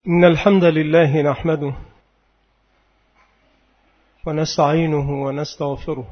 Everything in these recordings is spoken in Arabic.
إن الحمد لله نحمده ونستعينه ونستغفره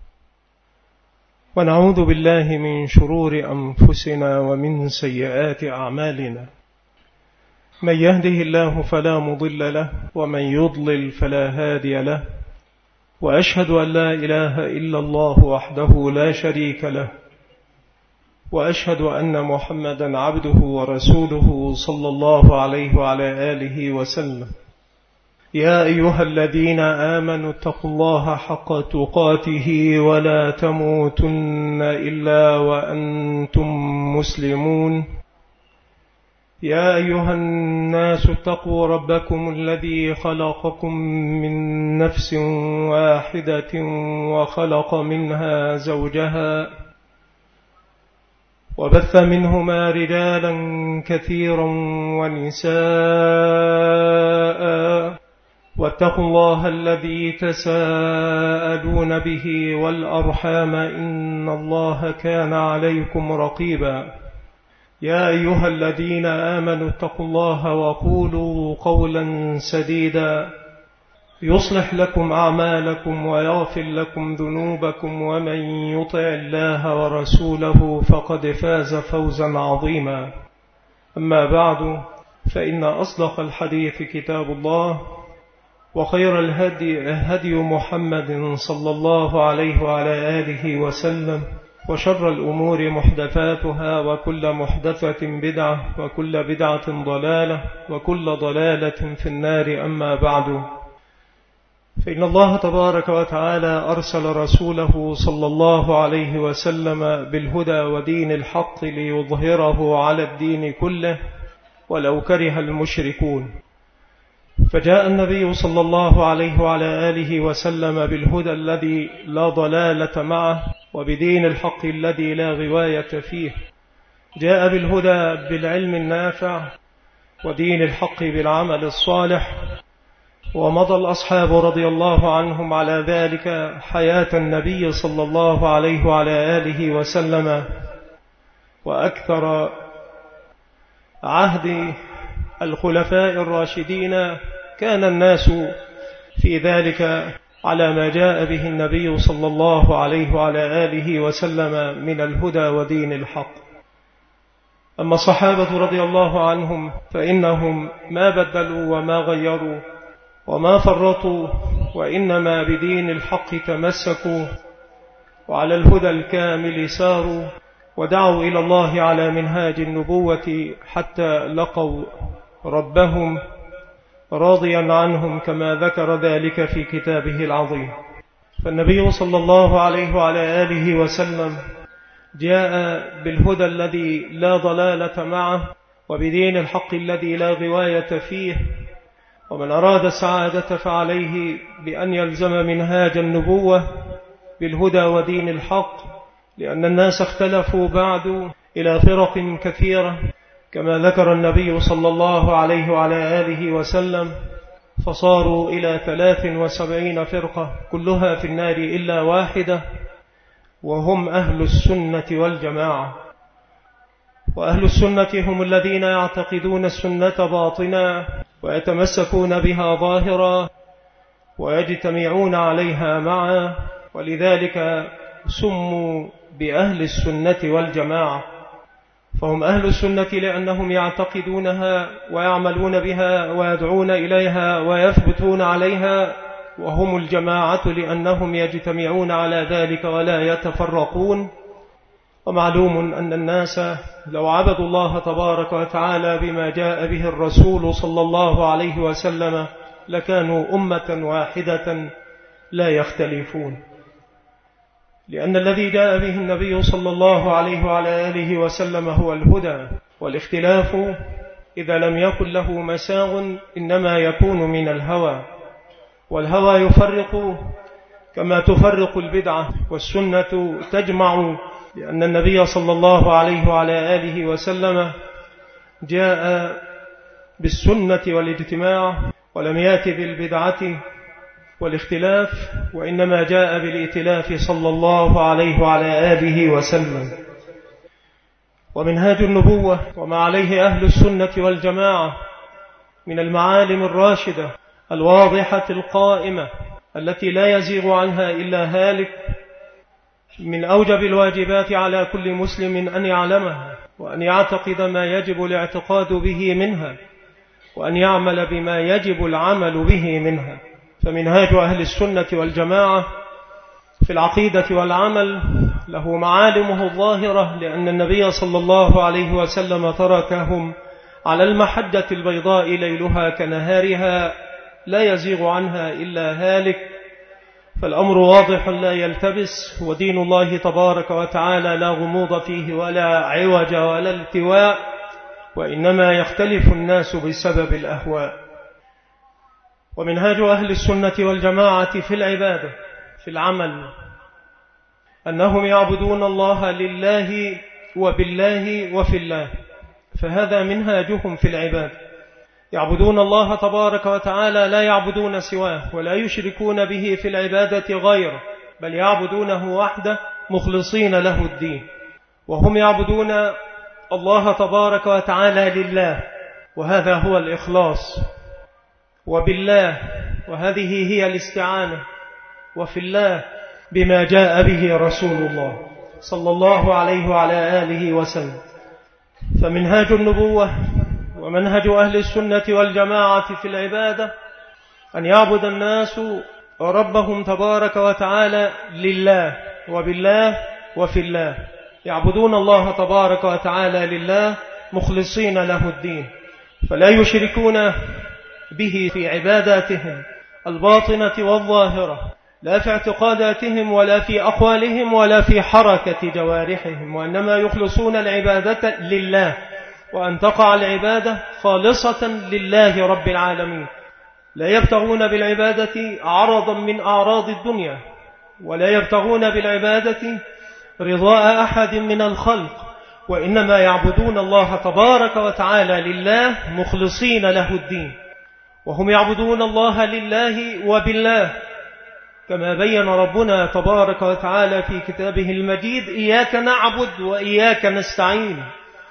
ونعوذ بالله من شرور أنفسنا ومن سيئات أعمالنا. من يهده الله فلا مضل له ومن يضلل فلا هادي له، وأشهد أن لا إله إلا الله وحده لا شريك له، وأشهد أن محمدا عبده ورسوله صلى الله عليه وعلى آله وسلم. يا أيها الذين آمنوا اتقوا الله حق تقاته ولا تموتن إلا وأنتم مسلمون. يا أيها الناس اتقوا ربكم الذي خلقكم من نفس واحدة وخلق منها زوجها وبث منهما رجالا كثيرا ونساء، واتقوا الله الذي تساءلون به والأرحام إن الله كان عليكم رقيبا. يا أيها الذين آمنوا اتقوا الله وقولوا قولا سديدا يصلح لكم أعمالكم ويغفر لكم ذنوبكم، ومن يطع الله ورسوله فقد فاز فوزا عظيما. أما بعد، فإن أصدق الحديث كتاب الله، وخير الهدي هدي محمد صلى الله عليه وعلى آله وسلم، وشر الأمور محدثاتها، وكل محدثة بدعة، وكل بدعة ضلالة، وكل ضلالة في النار. أما بعد، فإن الله تبارك وتعالى أرسل رسوله صلى الله عليه وسلم بالهدى ودين الحق ليظهره على الدين كله ولو كره المشركون. فجاء النبي صلى الله عليه وعلى آله وسلم بالهدى الذي لا ضلالة معه، وبدين الحق الذي لا غواية فيه. جاء بالهدى بالعلم النافع، ودين الحق بالعمل الصالح. ومضى الأصحاب رضي الله عنهم على ذلك حياة النبي صلى الله عليه وعلى آله وسلم، وأكثر عهد الخلفاء الراشدين كان الناس في ذلك على ما جاء به النبي صلى الله عليه وعلى آله وسلم من الهدى ودين الحق. أما الصحابة رضي الله عنهم فإنهم ما بدلوا وما غيروا وما فرطوا، وإنما بدين الحق تمسكوا، وعلى الهدى الكامل ساروا، ودعوا إلى الله على منهاج النبوة حتى لقوا ربهم راضيا عنهم، كما ذكر ذلك في كتابه العظيم. فالنبي صلى الله عليه وعلى آله وسلم جاء بالهدى الذي لا ضلالة معه، وبدين الحق الذي لا غواية فيه. ومن أراد السعادة فعليه بأن يلزم منهاج النبوة بالهدى ودين الحق، لأن الناس اختلفوا بعد إلى فرق كثيرة، كما ذكر النبي صلى الله عليه وعلى آله وسلم، فصاروا إلى 73 فرقة كلها في النار إلا واحدة، وهم أهل السنة والجماعة. وأهل السنة هم الذين يعتقدون السنة باطنا ويتمسكون بها ظاهرا ويجتمعون عليها معا، ولذلك سموا بأهل السنة والجماعة. فهم أهل السنة لأنهم يعتقدونها ويعملون بها ويدعون إليها ويثبتون عليها، وهم الجماعة لأنهم يجتمعون على ذلك ولا يتفرقون. ومعلوم أن الناس لو عبدوا الله تبارك وتعالى بما جاء به الرسول صلى الله عليه وسلم لكانوا أمة واحدة لا يختلفون، لأن الذي جاء به النبي صلى الله عليه وعلى آله وسلم هو الهدى. والاختلاف إذا لم يكن له مساغ إنما يكون من الهوى، والهوى يفرق كما تفرق البدعة، والسنة تجمع، لأن النبي صلى الله عليه وعلى آله وسلم جاء بالسنة والاجتماع، ولم يأت بالبدعة والاختلاف، وإنما جاء بالائتلاف صلى الله عليه وعلى آله وسلم. ومنهاج النبوة وما عليه أهل السنة والجماعة من المعالم الراشدة الواضحة القائمة التي لا يزيغ عنها إلا هالك، من أوجب الواجبات على كل مسلم أن يعلمها وأن يعتقد ما يجب الاعتقاد به منها وأن يعمل بما يجب العمل به منها. فمنهاج أهل السنة والجماعة في العقيدة والعمل له معالمه الظاهرة، لأن النبي صلى الله عليه وسلم تركهم على المحجة البيضاء ليلها كنهارها لا يزيغ عنها إلا هالك. فالأمر واضح لا يلتبس، ودين الله تبارك وتعالى لا غموض فيه ولا عوج ولا التواء، وإنما يختلف الناس بسبب الأهواء. ومنهاج أهل السنة والجماعة في العبادة في العمل أنهم يعبدون الله لله وبالله وفي الله، فهذا منهاجهم في العبادة. يعبدون الله تبارك وتعالى لا يعبدون سواه ولا يشركون به في العبادة غيره، بل يعبدونه وحده مخلصين له الدين. وهم يعبدون الله تبارك وتعالى لله، وهذا هو الإخلاص، وبالله، وهذه هي الاستعانة، وفي الله بما جاء به رسول الله صلى الله عليه وعلى آله وسلم. فمنهاج النبوة ومنهج أهل السنة والجماعة في العبادة أن يعبد الناس ربهم تبارك وتعالى لله وبالله وفي الله. يعبدون الله تبارك وتعالى لله مخلصين له الدين، فلا يشركون به في عباداتهم الباطنة والظاهرة، لا في اعتقاداتهم ولا في أقوالهم ولا في حركة جوارحهم، وإنما يخلصون العبادة لله، وأن تقع العبادة خالصة لله رب العالمين. لا يبتغون بالعبادة عرضا من أعراض الدنيا، ولا يبتغون بالعبادة رضاء أحد من الخلق، وإنما يعبدون الله تبارك وتعالى لله مخلصين له الدين. وهم يعبدون الله لله وبالله، كما بين ربنا تبارك وتعالى في كتابه المجيد: إياك نعبد وإياك نستعين.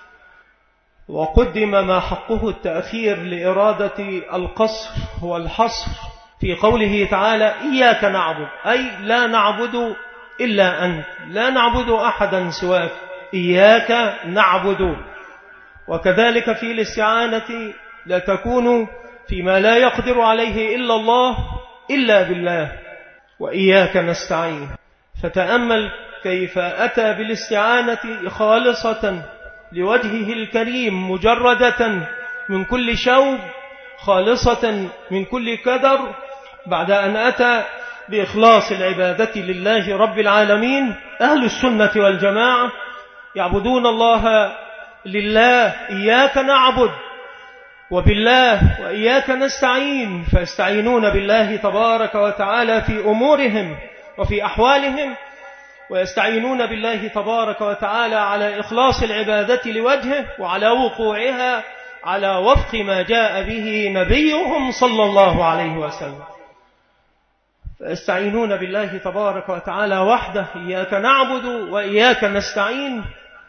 وقدم ما حقه التأخير لإرادة القصر والحصر في قوله تعالى: إياك نعبد، أي لا نعبد إلا أنت، لا نعبد أحدا سواك، إياك نعبد. وكذلك في الاستعانة لا تكون فيما لا يقدر عليه إلا الله إلا بالله، وإياك نستعين. فتأمل كيف أتى بالاستعانة خالصة لوجهه الكريم، مجردة من كل شوب، خالصة من كل كدر، بعد أن أتى بإخلاص العبادة لله رب العالمين. أهل السنة والجماعة يعبدون الله لله، إياك نعبد، وبالله وإياك نستعين، فيستعينون بالله تبارك وتعالى في أمورهم وفي أحوالهم، ويستعينون بالله تبارك وتعالى على إخلاص العبادة لوجهه وعلى وقوعها على وفق ما جاء به نبيهم صلى الله عليه وسلم. فيستعينون بالله تبارك وتعالى وحده، إياك نعبد وإياك نستعين،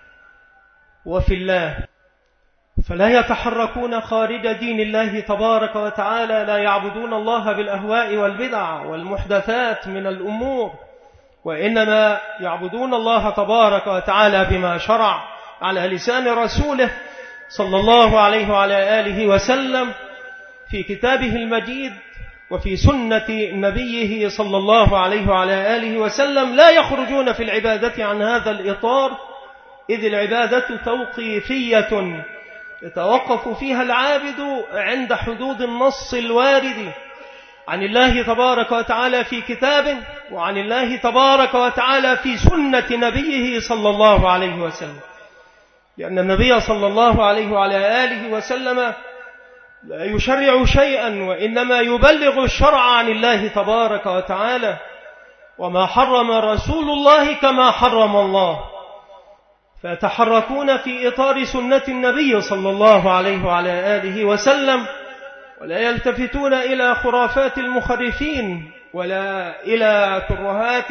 وفي الله. فلا يتحركون خارج دين الله تبارك وتعالى، لا يعبدون الله بالأهواء والبدع والمحدثات من الأمور، وإنما يعبدون الله تبارك وتعالى بما شرع على لسان رسوله صلى الله عليه وعلى آله وسلم في كتابه المجيد وفي سنة نبيه صلى الله عليه وعلى آله وسلم. لا يخرجون في العبادة عن هذا الإطار، إذ العبادة توقيفية يتوقف فيها العابد عند حدود النص الوارد عن الله تبارك وتعالى في كتابه، وعن الله تبارك وتعالى في سنة نبيه صلى الله عليه وسلم. لأن النبي صلى الله عليه وعلى آله وسلم لا يشرع شيئا، وإنما يبلغ الشرع عن الله تبارك وتعالى. وما حرم رسول الله كما حرم الله، فيتحركون في إطار سنة النبي صلى الله عليه وعلى آله وسلم، ولا يلتفتون إلى خرافات المخرفين ولا إلى ترهات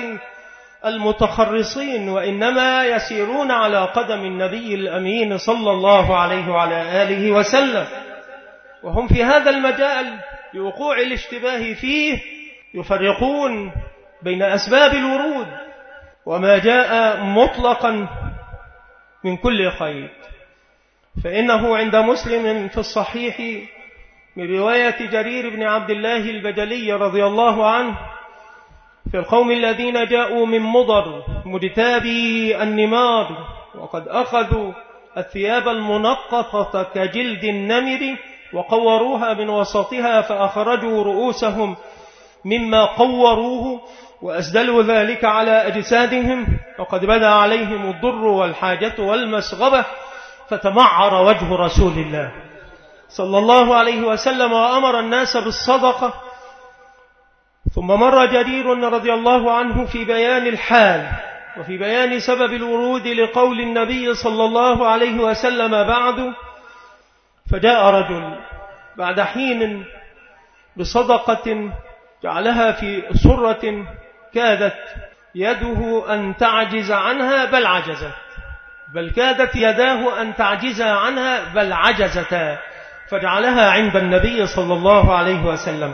المتخرصين، وإنما يسيرون على قدم النبي الأمين صلى الله عليه وعلى آله وسلم. وهم في هذا المجال لوقوع الاشتباه فيه يفرقون بين أسباب الورود وما جاء مطلقا من كل قيد. فإنه عند مسلم في الصحيح من رواية جرير بن عبد الله البجلي رضي الله عنه في القوم الذين جاءوا من مضر مجتابي النمار وقد أخذوا الثياب المنقطة كجلد النمر وقوروها من وسطها فأخرجوا رؤوسهم مما قوروه وأسدلوا ذلك على أجسادهم وقد بدا عليهم الضر والحاجة والمسغبة فتمعر وجه رسول الله صلى الله عليه وسلم وأمر الناس بالصدقة. ثم مر جرير رضي الله عنه في بيان الحال وفي بيان سبب الورود لقول النبي صلى الله عليه وسلم بعد، فجاء رجل بعد حين بصدقة جعلها في سرة كادت يده أن تعجز عنها بل عجزت، بل كادت يداه أن تعجز عنها بل عجزتا، فجعلها عند النبي صلى الله عليه وسلم،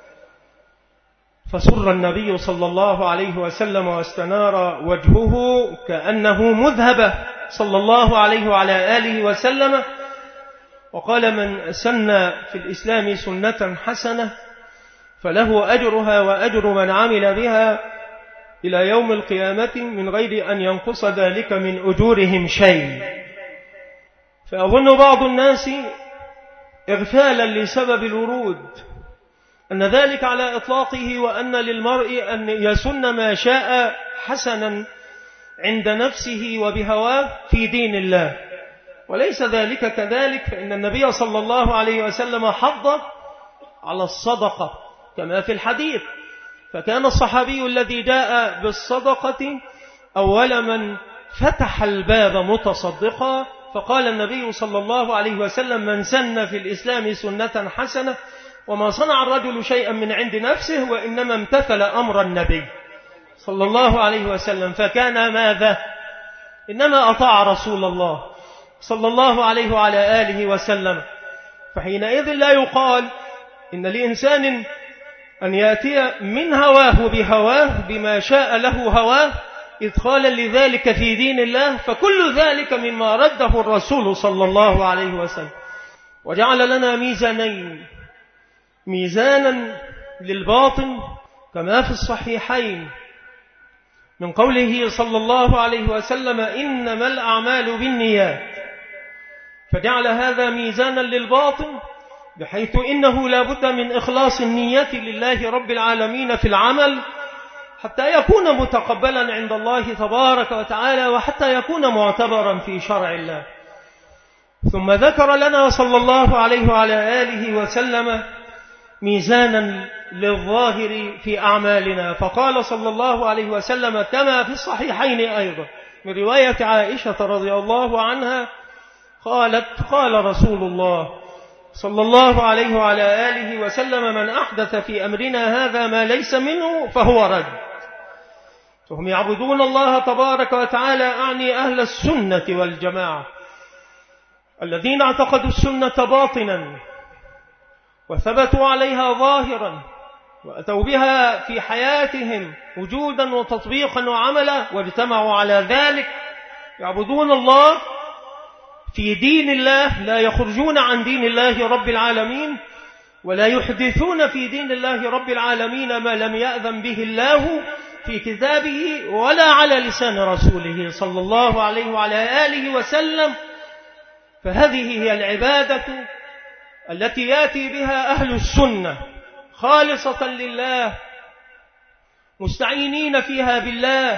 فسر النبي صلى الله عليه وسلم واستنار وجهه كأنه مذهب صلى الله عليه وعلى آله وسلم، وقال: من سن في الإسلام سنة حسنة فله أجرها وأجر من عمل بها إلى يوم القيامة من غير أن ينقص ذلك من أجورهم شيء. فأظن بعض الناس إغفالا لسبب الورود أن ذلك على إطلاقه، وأن للمرء أن يسن ما شاء حسنا عند نفسه وبهواه في دين الله، وليس ذلك كذلك. فإن النبي صلى الله عليه وسلم حض على الصدقة كما في الحديث، فكان الصحابي الذي جاء بالصدقة أول من فتح الباب متصدقا، فقال النبي صلى الله عليه وسلم: من سن في الإسلام سنة حسنة، وما صنع الرجل شيئا من عند نفسه وإنما امتثل أمر النبي صلى الله عليه وسلم، فكان ماذا؟ إنما أطاع رسول الله صلى الله عليه وعلى آله وسلم. فحينئذ لا يقال إن لإنسان أن يأتي من هواه بهواه بما شاء له هواه إدخالا لذلك في دين الله، فكل ذلك مما رده الرسول صلى الله عليه وسلم. وجعل لنا ميزانين: ميزانا للباطن كما في الصحيحين من قوله صلى الله عليه وسلم: إنما الأعمال بالنيات، فجعل هذا ميزانا للباطن بحيث إنه لا بد من إخلاص النية لله رب العالمين في العمل حتى يكون متقبلا عند الله تبارك وتعالى، وحتى يكون معتبرا في شرع الله. ثم ذكر لنا صلى الله عليه وعلى آله وسلم ميزانا للظاهر في أعمالنا، فقال صلى الله عليه وسلم كما في الصحيحين أيضا من رواية عائشة رضي الله عنها قالت: قال رسول الله صلى الله عليه وعلى آله وسلم: من أحدث في أمرنا هذا ما ليس منه فهو رد. فهم يعبدون الله تبارك وتعالى، أعني أهل السنة والجماعة الذين اعتقدوا السنة باطنا وثبتوا عليها ظاهرا وأتوا بها في حياتهم وجودا وتطبيقا وعملا، واجتمعوا على ذلك، يعبدون الله في دين الله، لا يخرجون عن دين الله رب العالمين، ولا يحدثون في دين الله رب العالمين ما لم يأذن به الله في كتابه ولا على لسان رسوله صلى الله عليه وعلى آله وسلم. فهذه هي العبادة التي يأتي بها أهل السنة خالصة لله، مستعينين فيها بالله،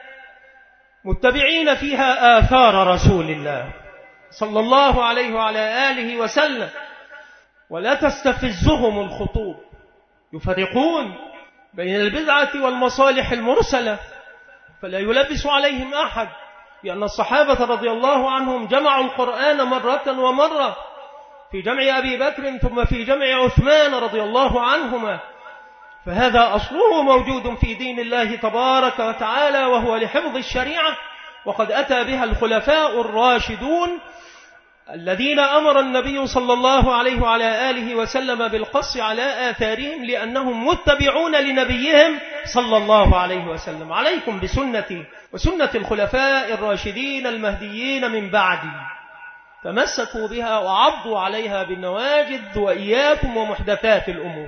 متبعين فيها آثار رسول الله صلى الله عليه وعلى آله وسلم. ولا تستفزهم الخطوب، يفرقون بين البدعة والمصالح المرسلة، فلا يلبس عليهم أحد، لأن الصحابة رضي الله عنهم جمعوا القرآن مرة ومرة، في جمع أبي بكر ثم في جمع عثمان رضي الله عنهما، فهذا أصله موجود في دين الله تبارك وتعالى، وهو لحفظ الشريعة، وقد أتى بها الخلفاء الراشدون الذين أمر النبي صلى الله عليه وعلى آله وسلم بالقص على آثارهم لأنهم متبعون لنبيهم صلى الله عليه وسلم. عليكم بسنتي وسنة الخلفاء الراشدين المهديين من بعدي، تمسكوا بها وعضوا عليها بالنواجذ، وإياكم ومحدثات الأمور.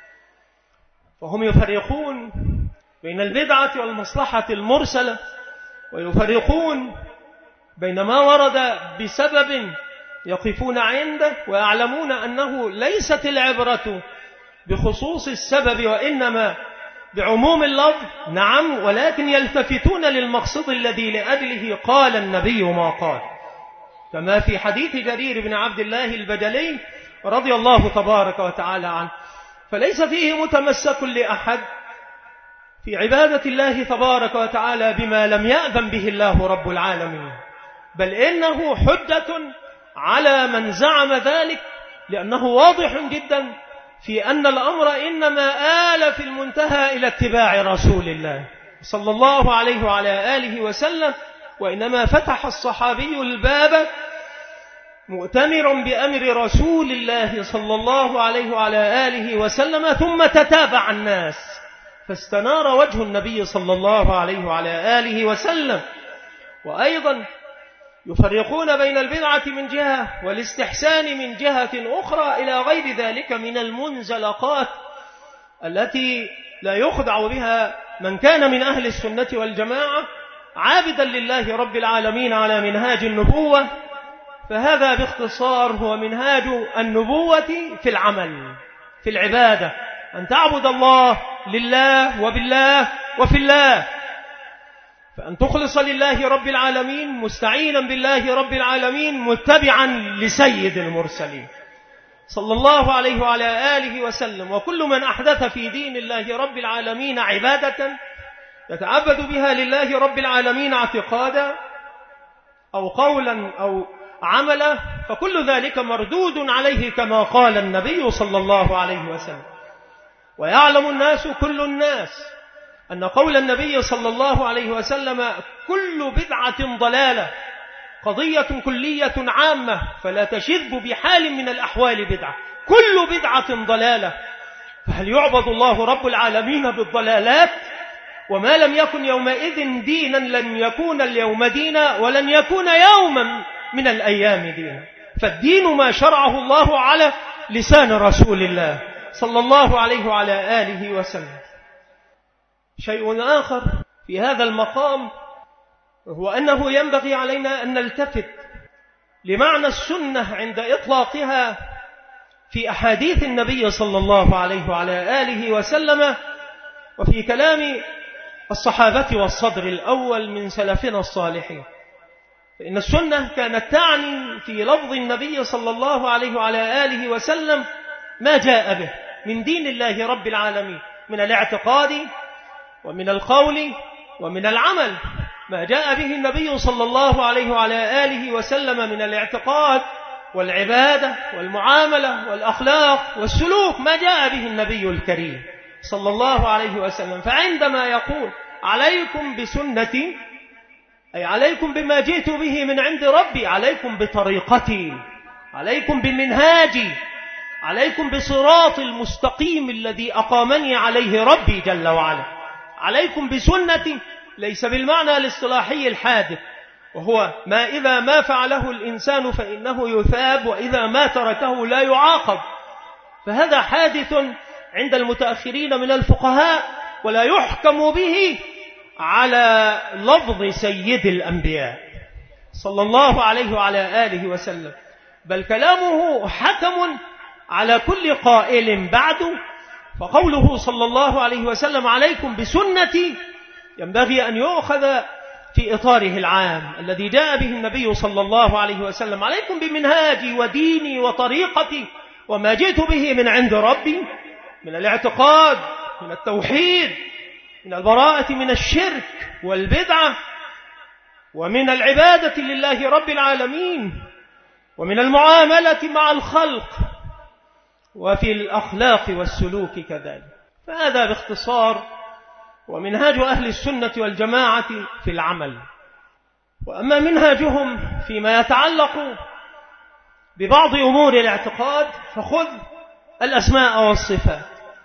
فهم يفرقون بين البدعة والمصلحة المرسلة، ويفرقون بين ما ورد بسبب يقفون عنده، ويعلمون أنه ليست العبرة بخصوص السبب وإنما بعموم اللفظ، نعم، ولكن يلتفتون للمقصد الذي لأجله قال النبي ما قال، كما في حديث جرير بن عبد الله البجلي رضي الله تبارك وتعالى عنه. فليس فيه متمسك لأحد في عبادة الله تبارك وتعالى بما لم يأذن به الله رب العالمين، بل إنه حجة على من زعم ذلك، لأنه واضح جدا في أن الأمر إنما آل في المنتهى إلى اتباع رسول الله صلى الله عليه وعلى آله وسلم. وإنما فتح الصحابي الباب مؤتمر بأمر رسول الله صلى الله عليه وعلى آله وسلم، ثم تتابع الناس فاستنار وجه النبي صلى الله عليه وعلى آله وسلم. وأيضا يفرقون بين البدعة من جهة والاستحسان من جهة أخرى إلى غير ذلك من المنزلقات التي لا يخدع بها من كان من أهل السنة والجماعة عابدا لله رب العالمين على منهاج النبوة. فهذا باختصار هو منهاج النبوة في العمل، في العبادة، أن تعبد الله لله وبالله وفي الله، فأن تخلص لله رب العالمين مستعينا بالله رب العالمين متبعا لسيد المرسلين صلى الله عليه وعلى آله وسلم. وكل من أحدث في دين الله رب العالمين عبادة يتعبد بها لله رب العالمين اعتقادا أو قولا أو عملا، فكل ذلك مردود عليه كما قال النبي صلى الله عليه وسلم. ويعلم الناس كل الناس أن قول النبي صلى الله عليه وسلم كل بدعة ضلالة قضية كلية عامة فلا تشذ بحال من الأحوال بدعة، كل بدعة ضلالة. فهل يعبد الله رب العالمين بالضلالات؟ وما لم يكن يومئذ دينا لن يكون اليوم دينا، ولن يكون يوما من الأيام دينا. فالدين ما شرعه الله على لسان رسول الله صلى الله عليه وعلى آله وسلم. شيء آخر في هذا المقام هو أنه ينبغي علينا أن نلتفت لمعنى السنة عند إطلاقها في أحاديث النبي صلى الله عليه وعلى آله وسلم، وفي كلام الصحابة والصدر الأول من سلفنا الصالحين. فإن السنة كانت تعني في لفظ النبي صلى الله عليه وعلى آله وسلم ما جاء به من دين الله رب العالمين من الاعتقاد ومن القول ومن العمل. ما جاء به النبي صلى الله عليه وعلى آله وسلم من الاعتقاد والعبادة والمعاملة والأخلاق والسلوك، ما جاء به النبي الكريم صلى الله عليه وسلم. فعندما يقول عليكم بسنتي، أي عليكم بما جئت به من عند ربي، عليكم بطريقتي، عليكم بمنهاجي، عليكم بصراط المستقيم الذي أقامني عليه ربي جل وعلا، عليكم بسنتي، ليس بالمعنى الاصطلاحي الحادث، وهو ما إذا ما فعله الإنسان فإنه يثاب، وإذا ما تركه لا يعاقب. فهذا حادث عند المتأخرين من الفقهاء، ولا يحكم به على لفظ سيد الأنبياء صلى الله عليه وعلى آله وسلم، بل كلامه حكم على كل قائل بعده. فقوله صلى الله عليه وسلم عليكم بسنتي ينبغي أن يؤخذ في إطاره العام الذي جاء به النبي صلى الله عليه وسلم، عليكم بمنهاجي وديني وطريقتي وما جئت به من عند ربي من الاعتقاد، من التوحيد، من البراءة من الشرك والبدعة، ومن العبادة لله رب العالمين، ومن المعاملة مع الخلق، وفي الأخلاق والسلوك كذلك. فهذا باختصار ومنهاج أهل السنة والجماعة في العمل. وأما منهاجهم فيما يتعلق ببعض أمور الاعتقاد فخذ الأسماء والصفات.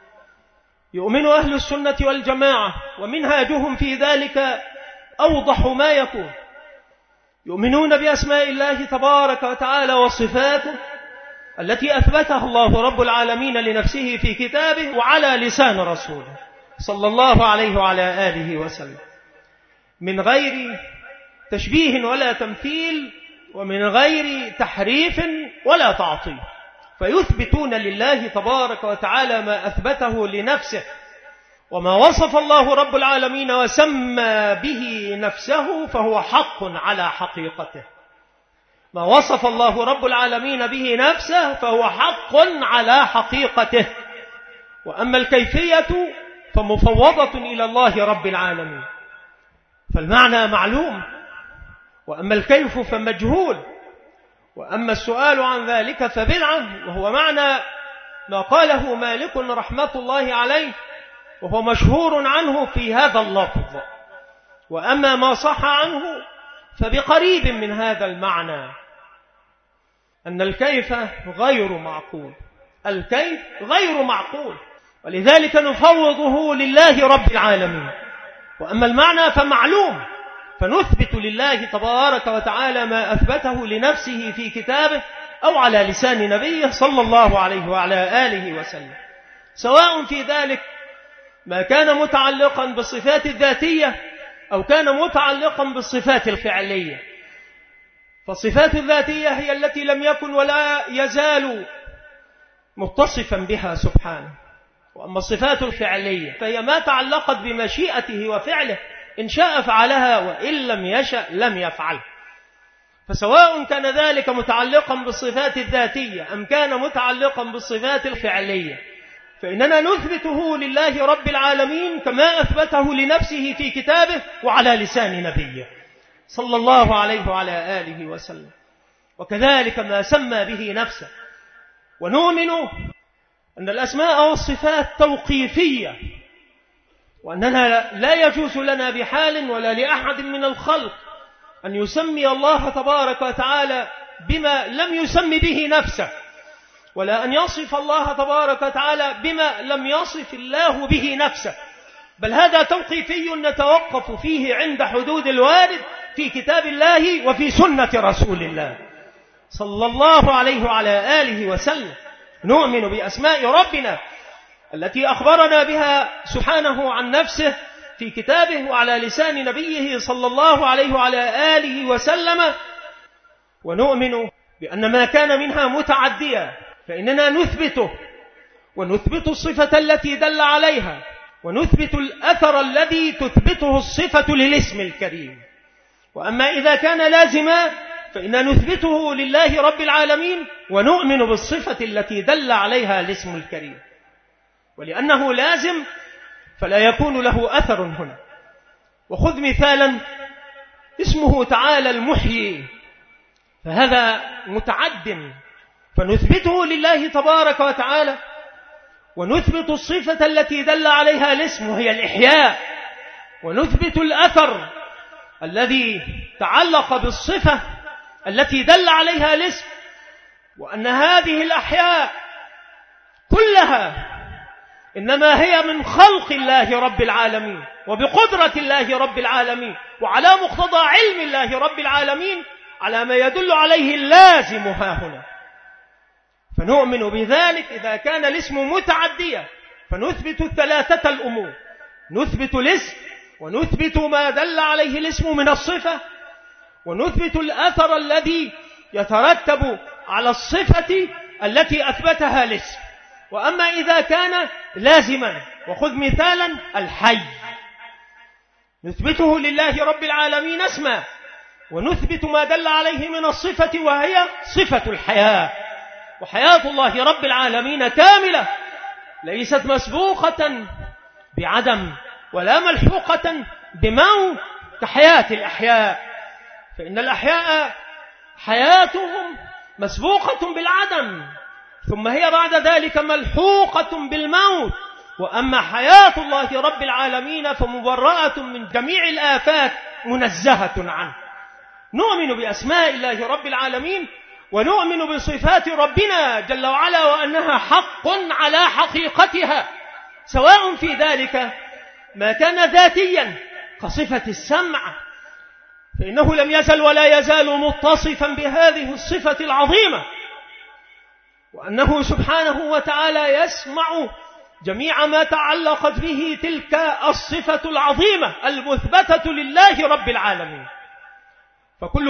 يؤمن أهل السنة والجماعة ومنهاجهم في ذلك أوضح ما يكون، يؤمنون بأسماء الله تبارك وتعالى وصفاته التي أثبتها الله رب العالمين لنفسه في كتابه وعلى لسان رسوله صلى الله عليه وعلى آله وسلم، من غير تشبيه ولا تمثيل ومن غير تحريف ولا تعطيل، فيثبتون لله تبارك وتعالى ما أثبته لنفسه، وما وصف الله رب العالمين وسمى به نفسه فهو حق على حقيقته. ما وصف الله رب العالمين به نفسه فهو حق على حقيقته، وأما الكيفية فمفوضة إلى الله رب العالمين، فالمعنى معلوم، وأما الكيف فمجهول، وأما السؤال عن ذلك فبدعة، وهو معنى ما قاله مالك رحمة الله عليه وهو مشهور عنه في هذا اللفظ. وأما ما صح عنه فبقريب من هذا المعنى، أن الكيف غير معقول، الكيف غير معقول، ولذلك نفوضه لله رب العالمين. وأما المعنى فمعلوم، فنثبت لله تبارك وتعالى ما أثبته لنفسه في كتابه أو على لسان نبيه صلى الله عليه وعلى آله وسلم، سواء في ذلك ما كان متعلقا بالصفات الذاتية أو كان متعلقا بالصفات الفعلية. فالصفات الذاتية هي التي لم يكن ولا يزال متصفا بها سبحانه، وأما الصفات الفعلية فهي ما تعلقت بمشيئته وفعله، إن شاء فعلها وإن لم يشأ لم يفعل. فسواء كان ذلك متعلقا بالصفات الذاتية أم كان متعلقا بالصفات الفعلية، فإننا نثبته لله رب العالمين كما أثبته لنفسه في كتابه وعلى لسان نبيه صلى الله عليه وعلى آله وسلم، وكذلك ما سمى به نفسه. ونؤمن أن الأسماء والصفات توقيفية، وأننا لا يجوز لنا بحال ولا لأحد من الخلق أن يسمي الله تبارك وتعالى بما لم يسم به نفسه، ولا أن يصف الله تبارك وتعالى بما لم يصف الله به نفسه، بل هذا توقيفي نتوقف فيه عند حدود الوارد في كتاب الله وفي سنة رسول الله صلى الله عليه وعلى آله وسلم. نؤمن بأسماء ربنا التي أخبرنا بها سبحانه عن نفسه في كتابه وعلى لسان نبيه صلى الله عليه وعلى آله وسلم، ونؤمن بأن ما كان منها متعديا فإننا نثبته، ونثبت الصفة التي دل عليها، ونثبت الأثر الذي تثبته الصفة للاسم الكريم. وأما إذا كان لازما فإننا نثبته لله رب العالمين ونؤمن بالصفة التي دل عليها الاسم الكريم، ولأنه لازم فلا يكون له أثر هنا. وخذ مثالا، اسمه تعالى المحيي، فهذا متعد، فنثبته لله تبارك وتعالى ونثبت الصفة التي دل عليها الاسم وهي الإحياء، ونثبت الأثر الذي تعلق بالصفة التي دل عليها الاسم، وأن هذه الأحياء كلها إنما هي من خلق الله رب العالمين وبقدرة الله رب العالمين وعلى مقتضى علم الله رب العالمين على ما يدل عليه اللازم ها هنا. فنؤمن بذلك إذا كان الاسم متعديا، فنثبت الثلاثة الأمور، نثبت الاسم ونثبت ما دل عليه الاسم من الصفة، ونثبت الأثر الذي يترتب على الصفة التي أثبتها الاسم. وأما إذا كان لازما، وخذ مثالا الحي، نثبته لله رب العالمين اسما، ونثبت ما دل عليه من الصفة وهي صفة الحياة. وحياة الله رب العالمين كاملة، ليست مسبوقة بعدم ولا ملحوقة بموت كحياة الأحياء، فإن الأحياء حياتهم مسبوقة بالعدم ثم هي بعد ذلك ملحوقة بالموت. وأما حياة الله رب العالمين فمبرأة من جميع الآفات منزهة عنه. نؤمن بأسماء الله رب العالمين ونؤمن بصفات ربنا جل وعلا وأنها حق على حقيقتها، سواء في ذلك ما كان ذاتيا كصفة السمع، فإنه لم يزل ولا يزال متصفا بهذه الصفة العظيمة، وأنه سبحانه وتعالى يسمع جميع ما تعلقت به تلك الصفة العظيمة المثبتة لله رب العالمين. فكل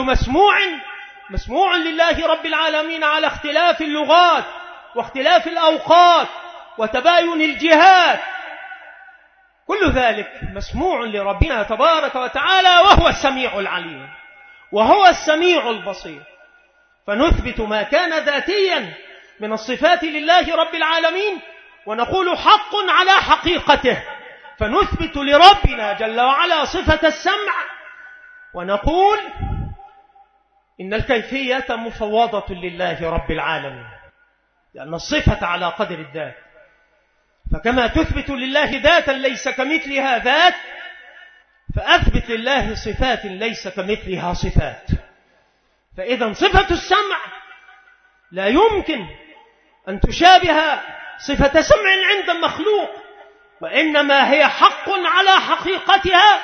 مسموع لله رب العالمين على اختلاف اللغات واختلاف الأوقات وتباين الجهات، كل ذلك مسموع لربنا تبارك وتعالى، وهو السميع العليم وهو السميع البصير. فنثبت ما كان ذاتيا من الصفات لله رب العالمين ونقول حق على حقيقته، فنثبت لربنا جل وعلا صفة السمع ونقول إن الكيفية مفوضة لله رب العالمين، لأن الصفة على قدر الذات. فكما تثبت لله ذاتا ليس كمثلها ذات، فأثبت لله صفات ليس كمثلها صفات. فإذا صفة السمع لا يمكن أن تشابه صفة سمع عند المخلوق، وإنما هي حق على حقيقتها،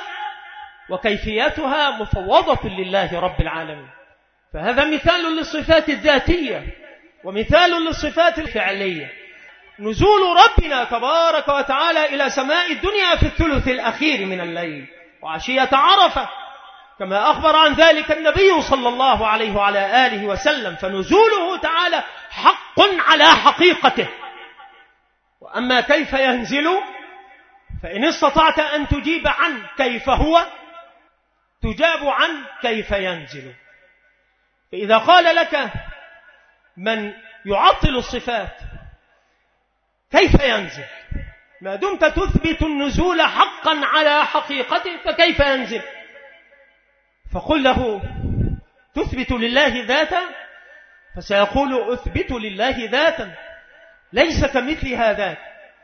وكيفيتها مفوضة لله رب العالمين. فهذا مثال للصفات الذاتية ومثال للصفات الفعلية. نزول ربنا تبارك وتعالى إلى سماء الدنيا في الثلث الأخير من الليل وعشية عرفة، كما أخبر عن ذلك النبي صلى الله عليه وعلى آله وسلم، فنزوله تعالى حق على حقيقته. وأما كيف ينزل، فإن استطعت أن تجيب عن كيف هو تجاب عن كيف ينزل. فإذا قال لك من يعطل الصفات كيف ينزل، ما دمت تثبت النزول حقا على حقيقته فكيف ينزل؟ فقل له تثبت لله ذاتا، فسيقول أثبت لله ذاتا ليس كمثلها ذات.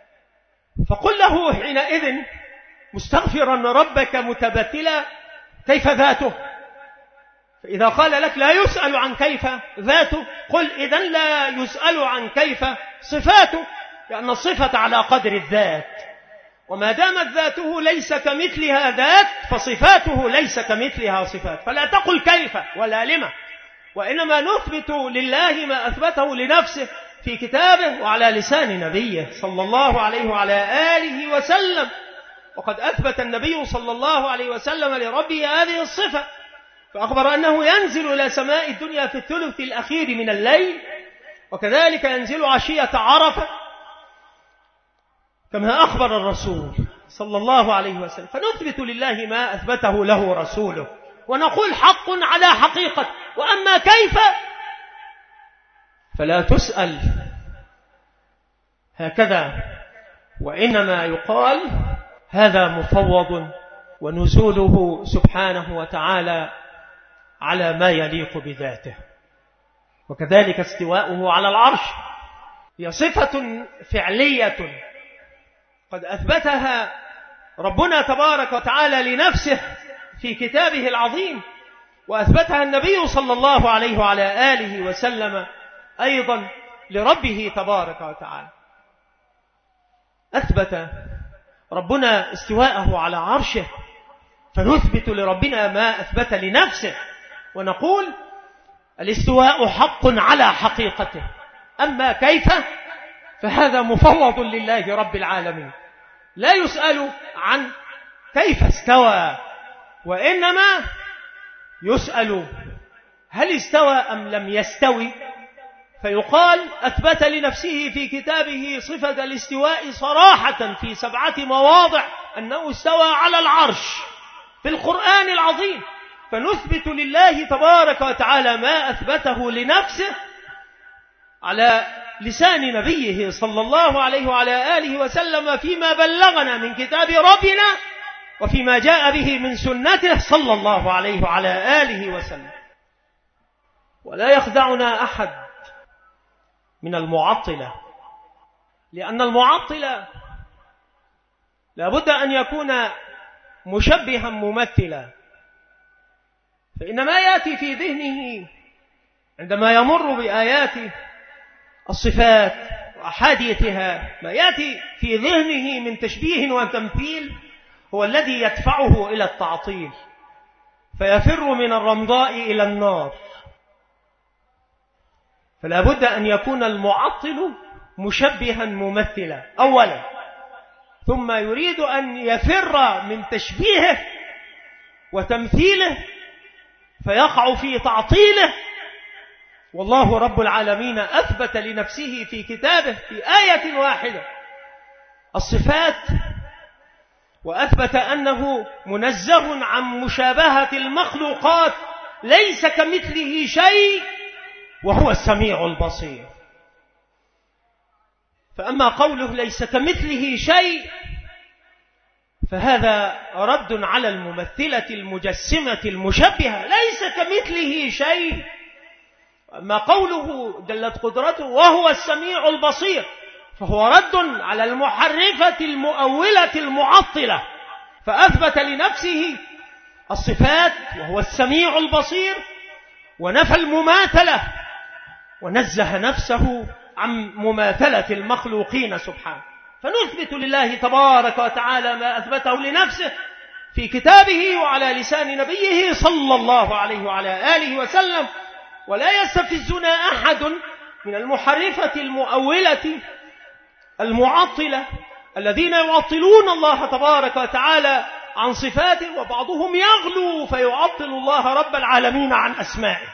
فقل له حينئذ مستغفرا ربك متبتلا كيف ذاته؟ فإذا قال لك لا يسأل عن كيف ذاته، قل إذن لا يسأل عن كيف صفاته، لأن الصفة على قدر الذات، وما دامت ذاته ليس كمثلها ذات فصفاته ليس كمثلها صفات. فلا تقل كيف ولا لما، وإنما نثبت لله ما أثبته لنفسه في كتابه وعلى لسان نبيه صلى الله عليه وعلى آله وسلم. وقد أثبت النبي صلى الله عليه وسلم لربه هذه الصفة، فأخبر أنه ينزل إلى سماء الدنيا في الثلث الأخير من الليل، وكذلك ينزل عشية عرفة كما أخبر الرسول صلى الله عليه وسلم. فنثبت لله ما أثبته له رسوله ونقول حق على حقيقة. وأما كيف فلا تسأل هكذا، وإنما يقال هذا مفوض، ونزوله سبحانه وتعالى على ما يليق بذاته. وكذلك استواؤه على العرش هي صفة فعلية قد أثبتها ربنا تبارك وتعالى لنفسه في كتابه العظيم، وأثبتها النبي صلى الله عليه وعلى آله وسلم أيضا لربه تبارك وتعالى. أثبت ربنا استواءه على عرشه، فنثبت لربنا ما أثبت لنفسه ونقول الاستواء حق على حقيقته. أما كيف فهذا مفوض لله رب العالمين، لا يسأل عن كيف استوى، وإنما يسأل هل استوى أم لم يستوي، فيقال أثبت لنفسه في كتابه صفة الاستواء صراحة في 7 مواضع أنه استوى على العرش في القرآن العظيم. فنثبت لله تبارك وتعالى ما أثبته لنفسه على لسان نبيه صلى الله عليه وعلى آله وسلم فيما بلغنا من كتاب ربنا وفيما جاء به من سنته صلى الله عليه وعلى آله وسلم. ولا يخدعنا أحد من المعطلة، لأن المعطلة لابد أن يكون مشبها ممثلا، فإن ما يأتي في ذهنه عندما يمر بآيات الصفات وأحاديثها ما يأتي في ذهنه من تشبيه وتمثيل هو الذي يدفعه إلى التعطيل، فيفر من الرمضاء إلى النار. فلا بد أن يكون المعطل مشبها ممثلا أولا، ثم يريد أن يفر من تشبيهه وتمثيله فيقع في تعطيله. والله رب العالمين أثبت لنفسه في كتابه في آية واحدة الصفات، وأثبت أنه منزه عن مشابهة المخلوقات، ليس كمثله شيء وهو السميع البصير. فأما قوله ليس كمثله شيء فهذا رد على الممثلة المجسمة المشبهة، ليس كمثله شيء. أما قوله جلت قدرته وهو السميع البصير فهو رد على المحرفة المؤولة المعطلة، فأثبت لنفسه الصفات وهو السميع البصير ونفى المماثلة ونزه نفسه عن مماثلة المخلوقين سبحانه. فنثبت لله تبارك وتعالى ما أثبته لنفسه في كتابه وعلى لسان نبيه صلى الله عليه وعلى آله وسلم، ولا يستفزنا أحد من المحرفة المؤولة المعطلة الذين يعطلون الله تبارك وتعالى عن صفاته، وبعضهم يغلو فيعطل الله رب العالمين عن أسمائه.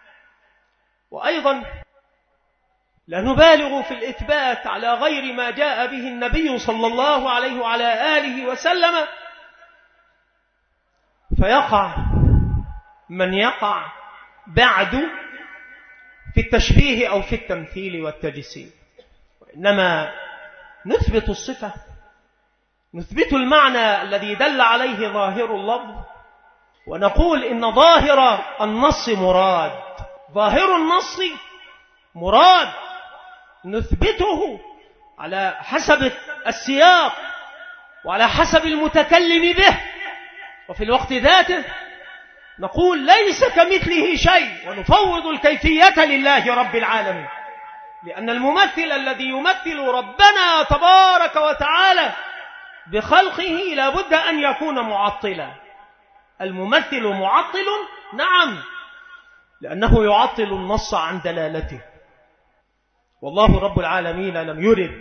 وأيضا لا نبالغ في الإثبات على غير ما جاء به النبي صلى الله عليه وعلى آله وسلم، فيقع من يقع بعد في التشبيه أو في التمثيل والتجسيم. وإنما نثبت الصفة، نثبت المعنى الذي دل عليه ظاهر اللفظ، ونقول إن ظاهر النص مراد، ظاهر النص مراد نثبته على حسب السياق وعلى حسب المتكلم به، وفي الوقت ذاته نقول ليس كمثله شيء، ونفوض الكيفية لله رب العالمين، لأن الممثل الذي يمثل ربنا تبارك وتعالى بخلقه لا بد أن يكون معطلا. الممثل معطل نعم، لأنه يعطل النص عن دلالته. والله رب العالمين لم يرد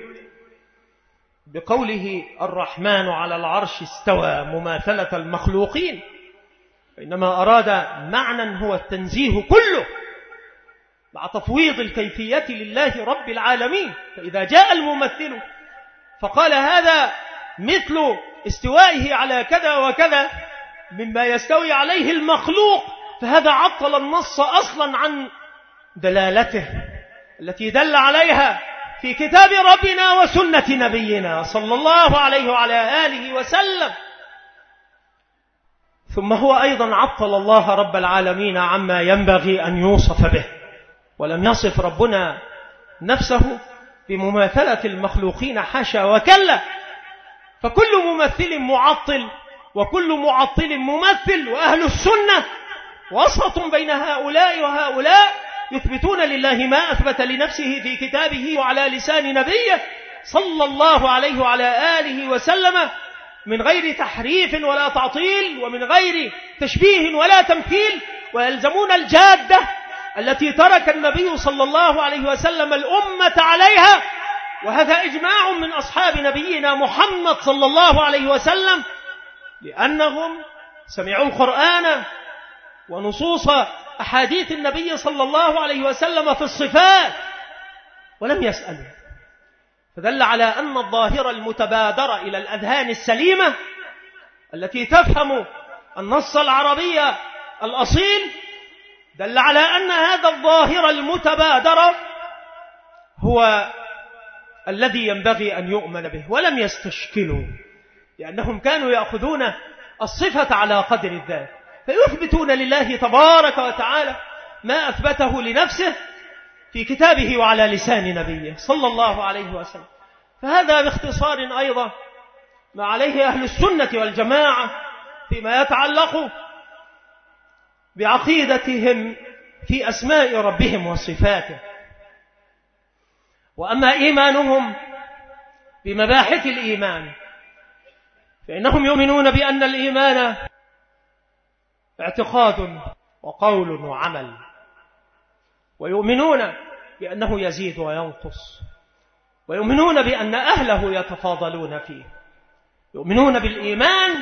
بقوله الرحمن على العرش استوى مماثلة المخلوقين، إنما أراد معنى هو التنزيه كله مع تفويض الكيفية لله رب العالمين. فإذا جاء الممثل فقال هذا مثل استوائه على كذا وكذا مما يستوي عليه المخلوق، فهذا عطل النص أصلا عن دلالته التي دل عليها في كتاب ربنا وسنة نبينا صلى الله عليه وعلى آله وسلم. ثم هو أيضا عطل الله رب العالمين عما ينبغي أن يوصف به، ولم يصف ربنا نفسه بمماثلة المخلوقين، حاشا وكلا. فكل ممثل معطل وكل معطل ممثل، وأهل السنة وسط بين هؤلاء وهؤلاء، يثبتون لله ما أثبت لنفسه في كتابه وعلى لسان نبيه صلى الله عليه وعلى آله وسلم من غير تحريف ولا تعطيل ومن غير تشبيه ولا تمثيل، ويلزمون الجادة التي ترك النبي صلى الله عليه وسلم الأمة عليها، وهذا إجماع من أصحاب نبينا محمد صلى الله عليه وسلم، لأنهم سمعوا القرآن ونصوص أحاديث النبي صلى الله عليه وسلم في الصفات ولم يسألوا، فدل على أن الظاهرة المتبادرة إلى الأذهان السليمة التي تفهم النص العربي الأصيل دل على أن هذا الظاهرة المتبادرة هو الذي ينبغي أن يؤمن به، ولم يستشكلوا، لأنهم كانوا يأخذون الصفة على قدر الذات، فيثبتون لله تبارك وتعالى ما أثبته لنفسه في كتابه وعلى لسان نبيه صلى الله عليه وسلم. فهذا باختصار أيضا ما عليه أهل السنة والجماعة فيما يتعلق بعقيدتهم في أسماء ربهم وصفاته. وأما إيمانهم بمباحث الإيمان فإنهم يؤمنون بأن الإيمان اعتقاد وقول وعمل، ويؤمنون بأنه يزيد وينقص، ويؤمنون بأن أهله يتفاضلون فيه. يؤمنون بالإيمان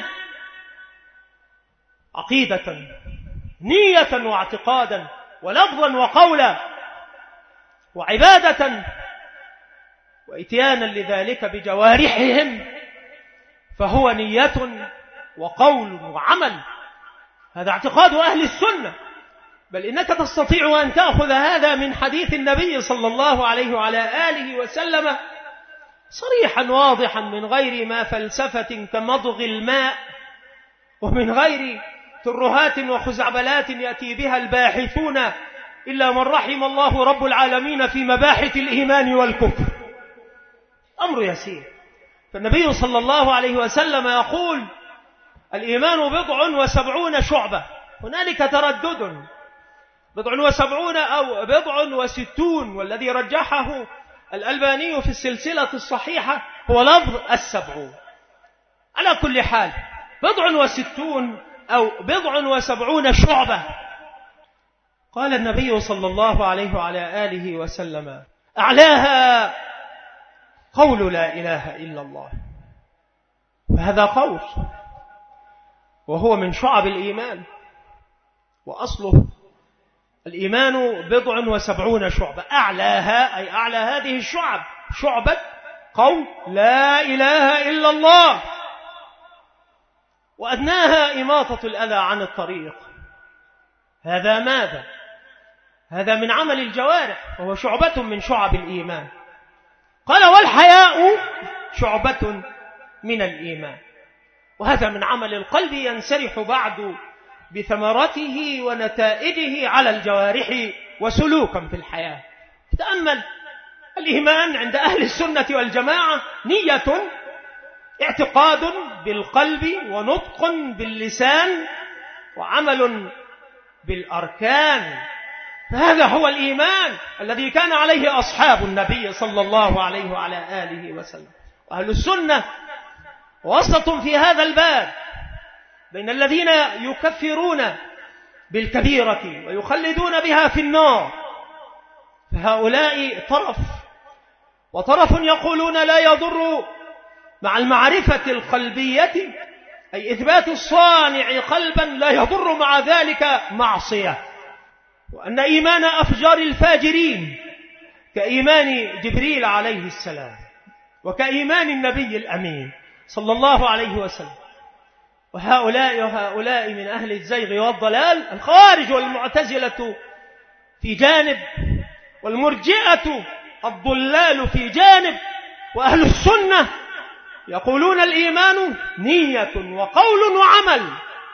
عقيدة، نية واعتقادا، ولفظا وقولا، وعبادة، وإتيانا لذلك بجوارحهم، فهو نية وقول وعمل. هذا اعتقاد أهل السنة. بل إنك تستطيع أن تأخذ هذا من حديث النبي صلى الله عليه وعلى آله وسلم صريحا واضحا، من غير ما فلسفة كمضغ الماء، ومن غير ترهات وخزعبلات يأتي بها الباحثون إلا من رحم الله رب العالمين في مباحث الإيمان والكفر. أمر يسير. فالنبي صلى الله عليه وسلم يقول: الإيمان 70 شعبة. هنالك تردد، 70 أو 60، والذي رجحه الألباني في السلسلة الصحيحة هو لفظ 70. على كل حال 60 أو 70 شعبة. قال النبي صلى الله عليه وعلى آله وسلم: أعلاها قول لا إله إلا الله. فهذا قول، وهو من شعب الإيمان، وأصله الإيمان 70 شعبة. أعلاها أي أعلى هذه الشعب شعبة قول لا إله إلا الله، وأدناها إماطة الأذى عن الطريق. هذا ماذا؟ هذا من عمل الجوارح، وهو شعبة من شعب الإيمان. قال: والحياء شعبة من الإيمان. وهذا من عمل القلب ينسرح بعد بثمرته ونتائجه على الجوارح وسلوكا في الحياة. تأمل الإيمان عند أهل السنة والجماعة نية، اعتقاد بالقلب، ونطق باللسان، وعمل بالأركان. فهذا هو الإيمان الذي كان عليه أصحاب النبي صلى الله عليه وعلى آله وسلم. وأهل السنة وسط في هذا الباب بين الذين يكفرون بالكبيرة ويخلدون بها في النار، فهؤلاء طرف، وطرف يقولون لا يضر مع المعرفة القلبية، أي إثبات الصانع قلبا، لا يضر مع ذلك معصية، وأن إيمان أفجار الفاجرين كإيمان جبريل عليه السلام، وكإيمان النبي الأمين صلى الله عليه وسلم. وهؤلاء من أهل الزيغ والضلال، الخوارج والمعتزلة في جانب، والمرجئة الضلال في جانب، وأهل السنة يقولون الإيمان نية وقول وعمل،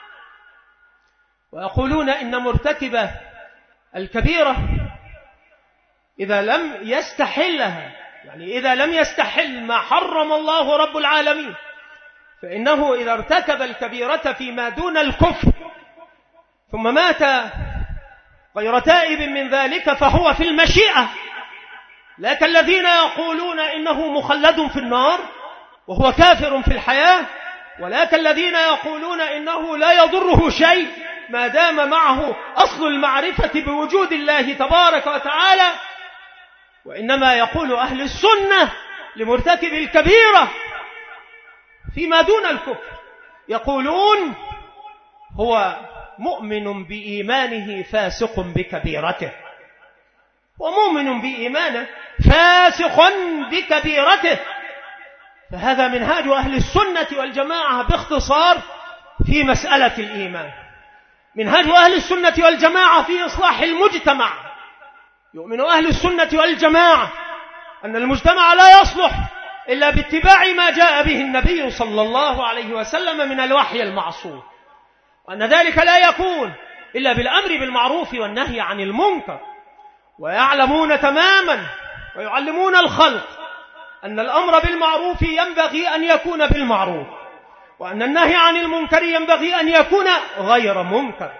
ويقولون إن مرتكب الكبيرة إذا لم يستحلها، يعني إذا لم يستحل ما حرم الله رب العالمين، فإنه إذا ارتكب الكبيرة فيما دون الكفر ثم مات غير تائب من ذلك فهو في المشيئة. لكن الذين يقولون إنه مخلد في النار وهو كافر في الحياة، ولكن الذين يقولون إنه لا يضره شيء ما دام معه أصل المعرفة بوجود الله تبارك وتعالى. وإنما يقول أهل السنة لمرتكب الكبيرة فيما دون الكفر، يقولون هو مؤمن بإيمانه فاسق بكبيرته، ومؤمن بإيمانه فاسق بكبيرته. فهذا منهاج أهل السنة والجماعة باختصار في مسألة الإيمان. منهاج أهل السنة والجماعة في إصلاح المجتمع. يؤمن أهل السنة والجماعة أن المجتمع لا يصلح إلا باتباع ما جاء به النبي صلى الله عليه وسلم من الوحي المعصوم، وأن ذلك لا يكون إلا بالأمر بالمعروف والنهي عن المنكر. ويعلمون تماما ويعلمون الخلق أن الأمر بالمعروف ينبغي أن يكون بالمعروف، وأن النهي عن المنكر ينبغي أن يكون غير منكر،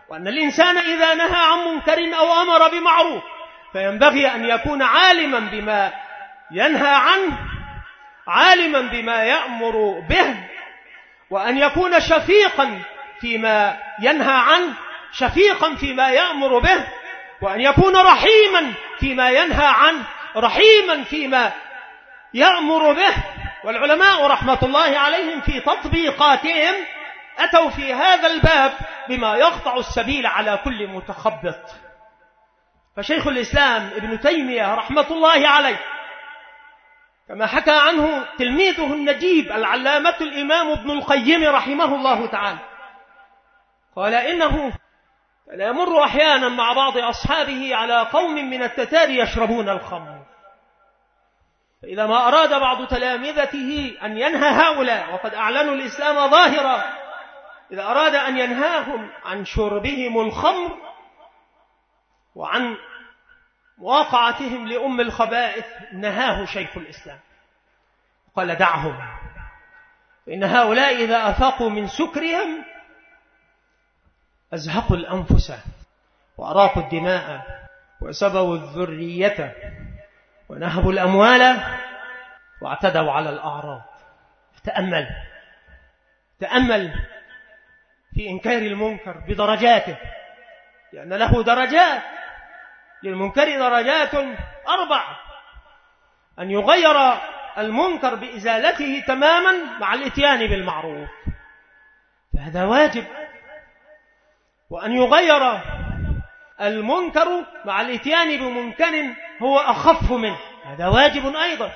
وأن الإنسان إذا نهى عن منكر أو أمر بمعروف فينبغي أن يكون عالما بما ينهى عنه، عالما بما يأمر به، وأن يكون شفيقا فيما ينهى عنه، شفيقا فيما يأمر به، وأن يكون رحيما فيما ينهى عنه، رحيما فيما يأمر به. والعلماء رحمة الله عليهم في تطبيقاتهم أتوا في هذا الباب بما يقطع السبيل على كل متخبط. فشيخ الإسلام ابن تيمية رحمة الله عليه كما حكى عنه تلميذه النجيب العلامة الإمام ابن القيم رحمه الله تعالى، قال إنه لا يمر أحيانا مع بعض أصحابه على قوم من التتار يشربون الخمر، فإذا ما أراد بعض تلامذته أن ينهى هؤلاء وقد أعلنوا الإسلام ظاهرا، إذا أراد أن ينهاهم عن شربهم الخمر وعن مواقعتهم لأم الخبائث نهاه شيخ الإسلام، قال دعهم، فإن هؤلاء إذا أفاقوا من سكرهم أزهقوا الأنفس وأراقوا الدماء وسبوا الذرية ونهبوا الأموال واعتدوا على الأعراض. تأمل في إنكار المنكر بدرجاته، لأن له درجات، للمنكر درجات 4: أن يغير المنكر بإزالته تماما مع الإتيان بالمعروف، فهذا واجب، وأن يغير المنكر مع الإتيان بمنكر هو أخف منه، هذا واجب أيضا.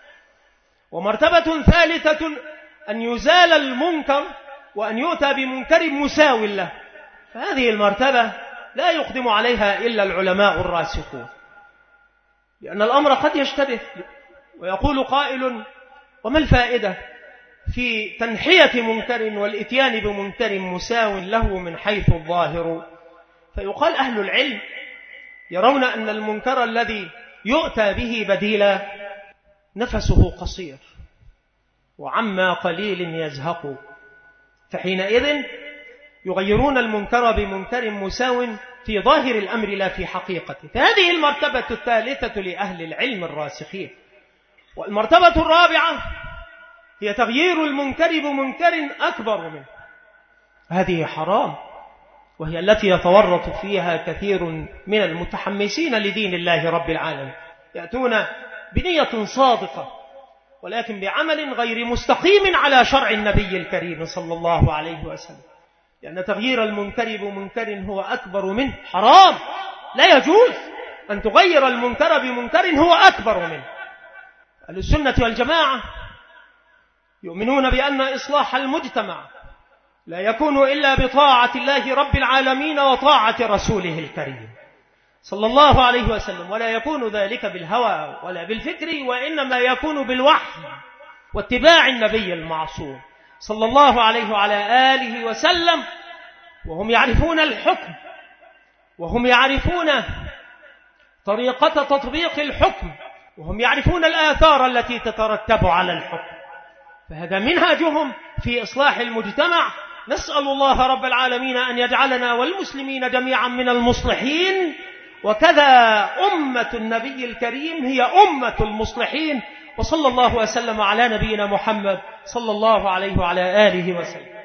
ومرتبة ثالثة أن يزال المنكر وأن يؤتى بمنكر مساو له، فهذه المرتبة لا يقدم عليها إلا العلماء الراسخون، لأن الأمر قد يشتبه ويقول قائل: وما الفائدة في تنحية منكر والإتيان بمنكر مساو له من حيث الظاهر؟ فيقال أهل العلم يرون أن المنكر الذي يؤتى به بديلا نفسه قصير وعما قليل يزهق، فحينئذ يغيرون المنكر بمنكر مساو في ظاهر الأمر لا في حقيقته، فهذه المرتبة الثالثة لأهل العلم الراسخين. والمرتبة الرابعة هي تغيير المنكر بمنكر أكبر منه، هذه حرام، وهي التي يتورط فيها كثير من المتحمسين لدين الله رب العالمين، يأتون بنية صادقة ولكن بعمل غير مستقيم على شرع النبي الكريم صلى الله عليه وسلم، لأن تغيير المنكر بمنكر هو أكبر منه، حرام، لا يجوز أن تغير المنكر بمنكر هو أكبر منه. أهل السنة والجماعة يؤمنون بأن إصلاح المجتمع لا يكون إلا بطاعة الله رب العالمين وطاعة رسوله الكريم صلى الله عليه وسلم، ولا يكون ذلك بالهوى ولا بالفكر، وإنما يكون بالوحي واتباع النبي المعصوم صلى الله عليه وعلى آله وسلم، وهم يعرفون الحكم، وهم يعرفون طريقة تطبيق الحكم، وهم يعرفون الآثار التي تترتب على الحكم، فهذا منهجهم في إصلاح المجتمع. نسأل الله رب العالمين أن يجعلنا والمسلمين جميعا من المصلحين، وكذا أمة النبي الكريم هي أمة المصلحين. وصلى الله وسلم على نبينا محمد صلى الله عليه وعلى آله وسلم.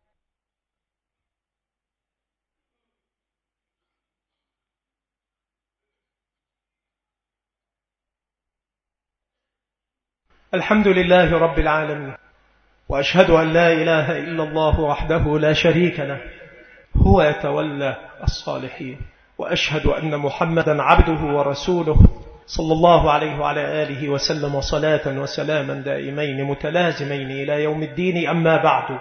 الحمد لله رب العالمين، وأشهد أن لا إله إلا الله وحده لا شريك له، هو يتولى الصالحين، وأشهد أن محمدا عبده ورسوله صلى الله عليه وعلى آله وسلم، صلاة وسلاما دائمين متلازمين إلى يوم الدين. أما بعد،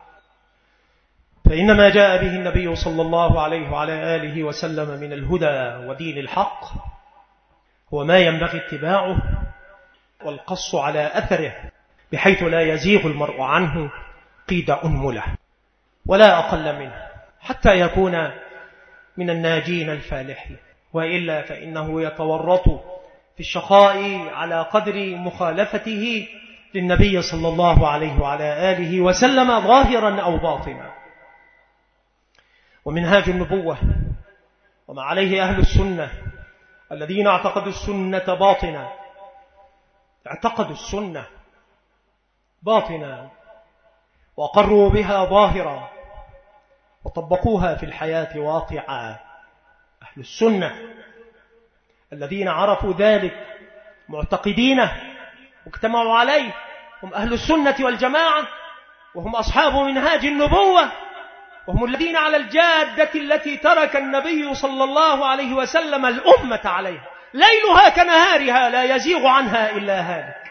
فإنما جاء به النبي صلى الله عليه وعلى آله وسلم من الهدى ودين الحق هو ما ينبغي اتباعه والقص على أثره، بحيث لا يزيغ المرء عنه قيد أنمله ولا أقل منه، حتى يكون من الناجين الفالحين، وإلا فإنه يتورط في الشقاء على قدر مخالفته للنبي صلى الله عليه وعلى آله وسلم ظاهرا أو باطنا. ومنهاج النبوة وما عليه أهل السنة الذين اعتقدوا السنة باطنا، اعتقدوا السنة باطنا وأقروا بها ظاهرا وطبقوها في الحياة واقعا. أهل السنة الذين عرفوا ذلك معتقدينه واجتمعوا عليه هم أهل السنة والجماعة، وهم أصحاب منهاج النبوة، وهم الذين على الجادة التي ترك النبي صلى الله عليه وسلم الأمة عليها، ليلها كنهارها لا يزيغ عنها إلا هالك.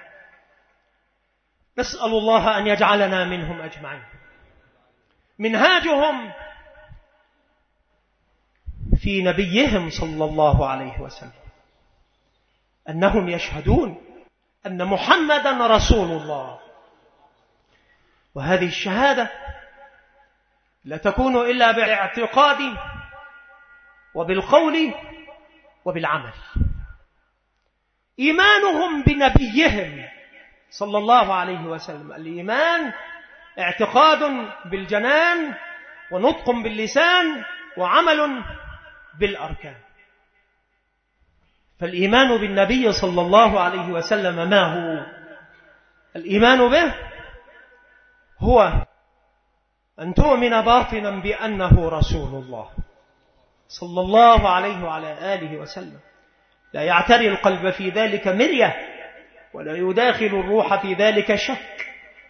نسأل الله أن يجعلنا منهم أجمعين. منهاجهم في نبيهم صلى الله عليه وسلم أنهم يشهدون أن محمدا رسول الله، وهذه الشهادة لا تكون إلا بالاعتقاد وبالقول وبالعمل. إيمانهم بنبيهم صلى الله عليه وسلم، الإيمان اعتقاد بالجنان ونطق باللسان وعمل بالأركان. فالإيمان بالنبي صلى الله عليه وسلم ما هو؟ الإيمان به هو أن تؤمن باطنا بأنه رسول الله صلى الله عليه وعلى آله وسلم، لا يعتري القلب في ذلك مرية ولا يداخل الروح في ذلك شك،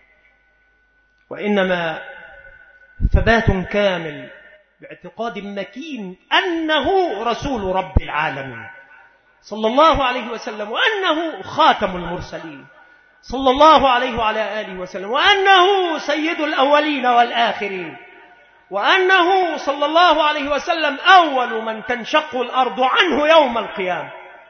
وإنما ثبات كامل باعتقاد مكين أنه رسول رب العالمين صلى الله عليه وسلم، وأنه خاتم المرسلين صلى الله عليه وعلى آله وسلم، وأنه سيد الأولين والآخرين، وأنه صلى الله عليه وسلم أول من تنشق الأرض عنه يوم القيامة،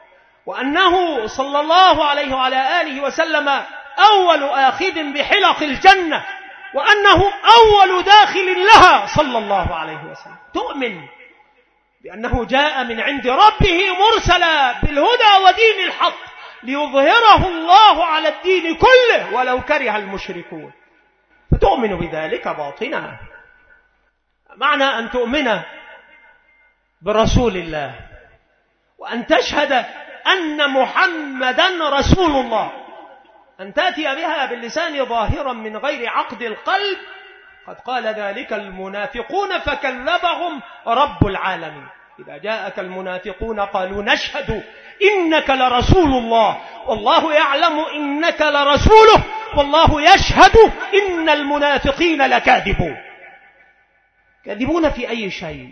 وأنه صلى الله عليه وعلى آله وسلم أول آخذ بحلق الجنة، وأنه أول داخل لها صلى الله عليه وسلم. تؤمن بأنه جاء من عند ربه مرسلا بالهدى ودين الحق ليظهره الله على الدين كله ولو كره المشركون، فتؤمن بذلك باطنا. معنى أن تؤمن برسول الله وأن تشهد أن محمدا رسول الله، أن تأتي بها باللسان ظاهرا من غير عقد القلب. قد قال ذلك المنافقون فكذبهم رب العالمين. إذا جاءك المنافقون قالوا نشهد إنك لرسول الله والله يعلم إنك لرسوله والله يشهد إن المنافقين لكاذبون. كاذبون في أي شيء؟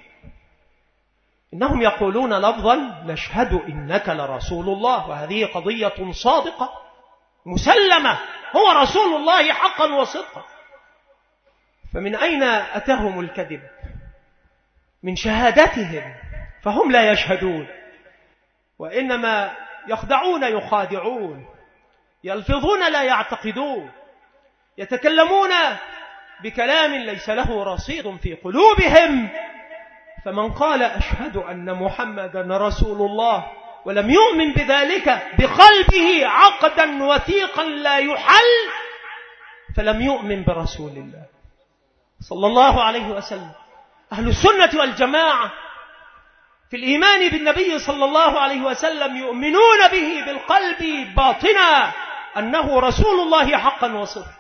إنهم يقولون لفظا نشهد إنك لرسول الله، وهذه قضية صادقة مسلمة، هو رسول الله حقا وصدقا. فمن أين أتهم الكذب؟ من شهادتهم، فهم لا يشهدون وإنما يخدعون يخادعون، يلفظون لا يعتقدون، يتكلمون بكلام ليس له رصيد في قلوبهم. فمن قال أشهد أن محمدا رسول الله ولم يؤمن بذلك بقلبه عقدا وثيقا لا يحل فلم يؤمن برسول الله صلى الله عليه وسلم. أهل السنة والجماعة في الإيمان بالنبي صلى الله عليه وسلم يؤمنون به بالقلب باطنا أنه رسول الله حقا وصدقا.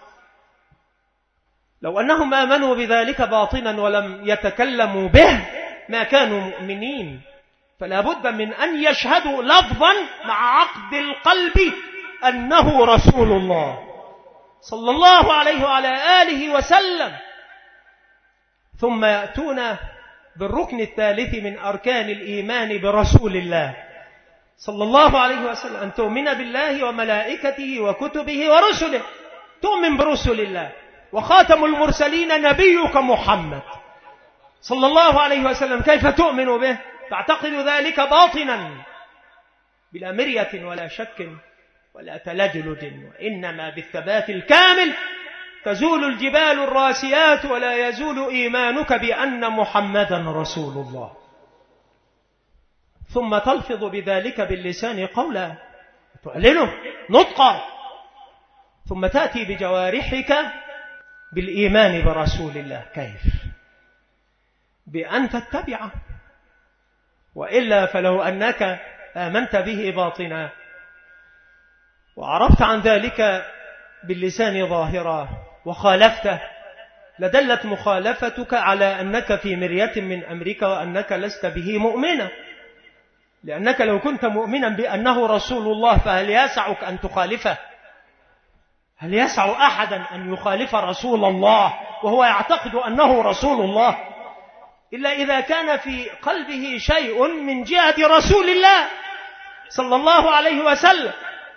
لو أنهم آمنوا بذلك باطنا ولم يتكلموا به ما كانوا مؤمنين، فلا بد من أن يشهدوا لفظا مع عقد القلب أنه رسول الله صلى الله عليه وعلى آله وسلم. ثم يأتون بالركن الثالث من أركان الإيمان برسول الله صلى الله عليه وسلم، أن تؤمن بالله وملائكته وكتبه ورسله. تؤمن برسل الله، وخاتم المرسلين نبيك محمد صلى الله عليه وسلم. كيف تؤمن به؟ تعتقد ذلك باطنا بلا مرية ولا شك ولا تلجلج، وإنما بالثبات الكامل تزول الجبال الراسيات ولا يزول إيمانك بأن محمدا رسول الله. ثم تلفظ بذلك باللسان قولا، تعلنه نطقا، ثم تأتي بجوارحك بالإيمان برسول الله. كيف؟ بأن تتبعه، وإلا فلو أنك آمنت به باطنا وعرفت عن ذلك باللسان ظاهرا وخالفته، لدلت مخالفتك على أنك في مرية من أمرك وأنك لست به مؤمنا، لأنك لو كنت مؤمنا بأنه رسول الله فهل يسعك أن تخالفه؟ هل يسع أحدا أن يخالف رسول الله وهو يعتقد أنه رسول الله؟ إلا إذا كان في قلبه شيء من جهة رسول الله صلى الله عليه وسلم،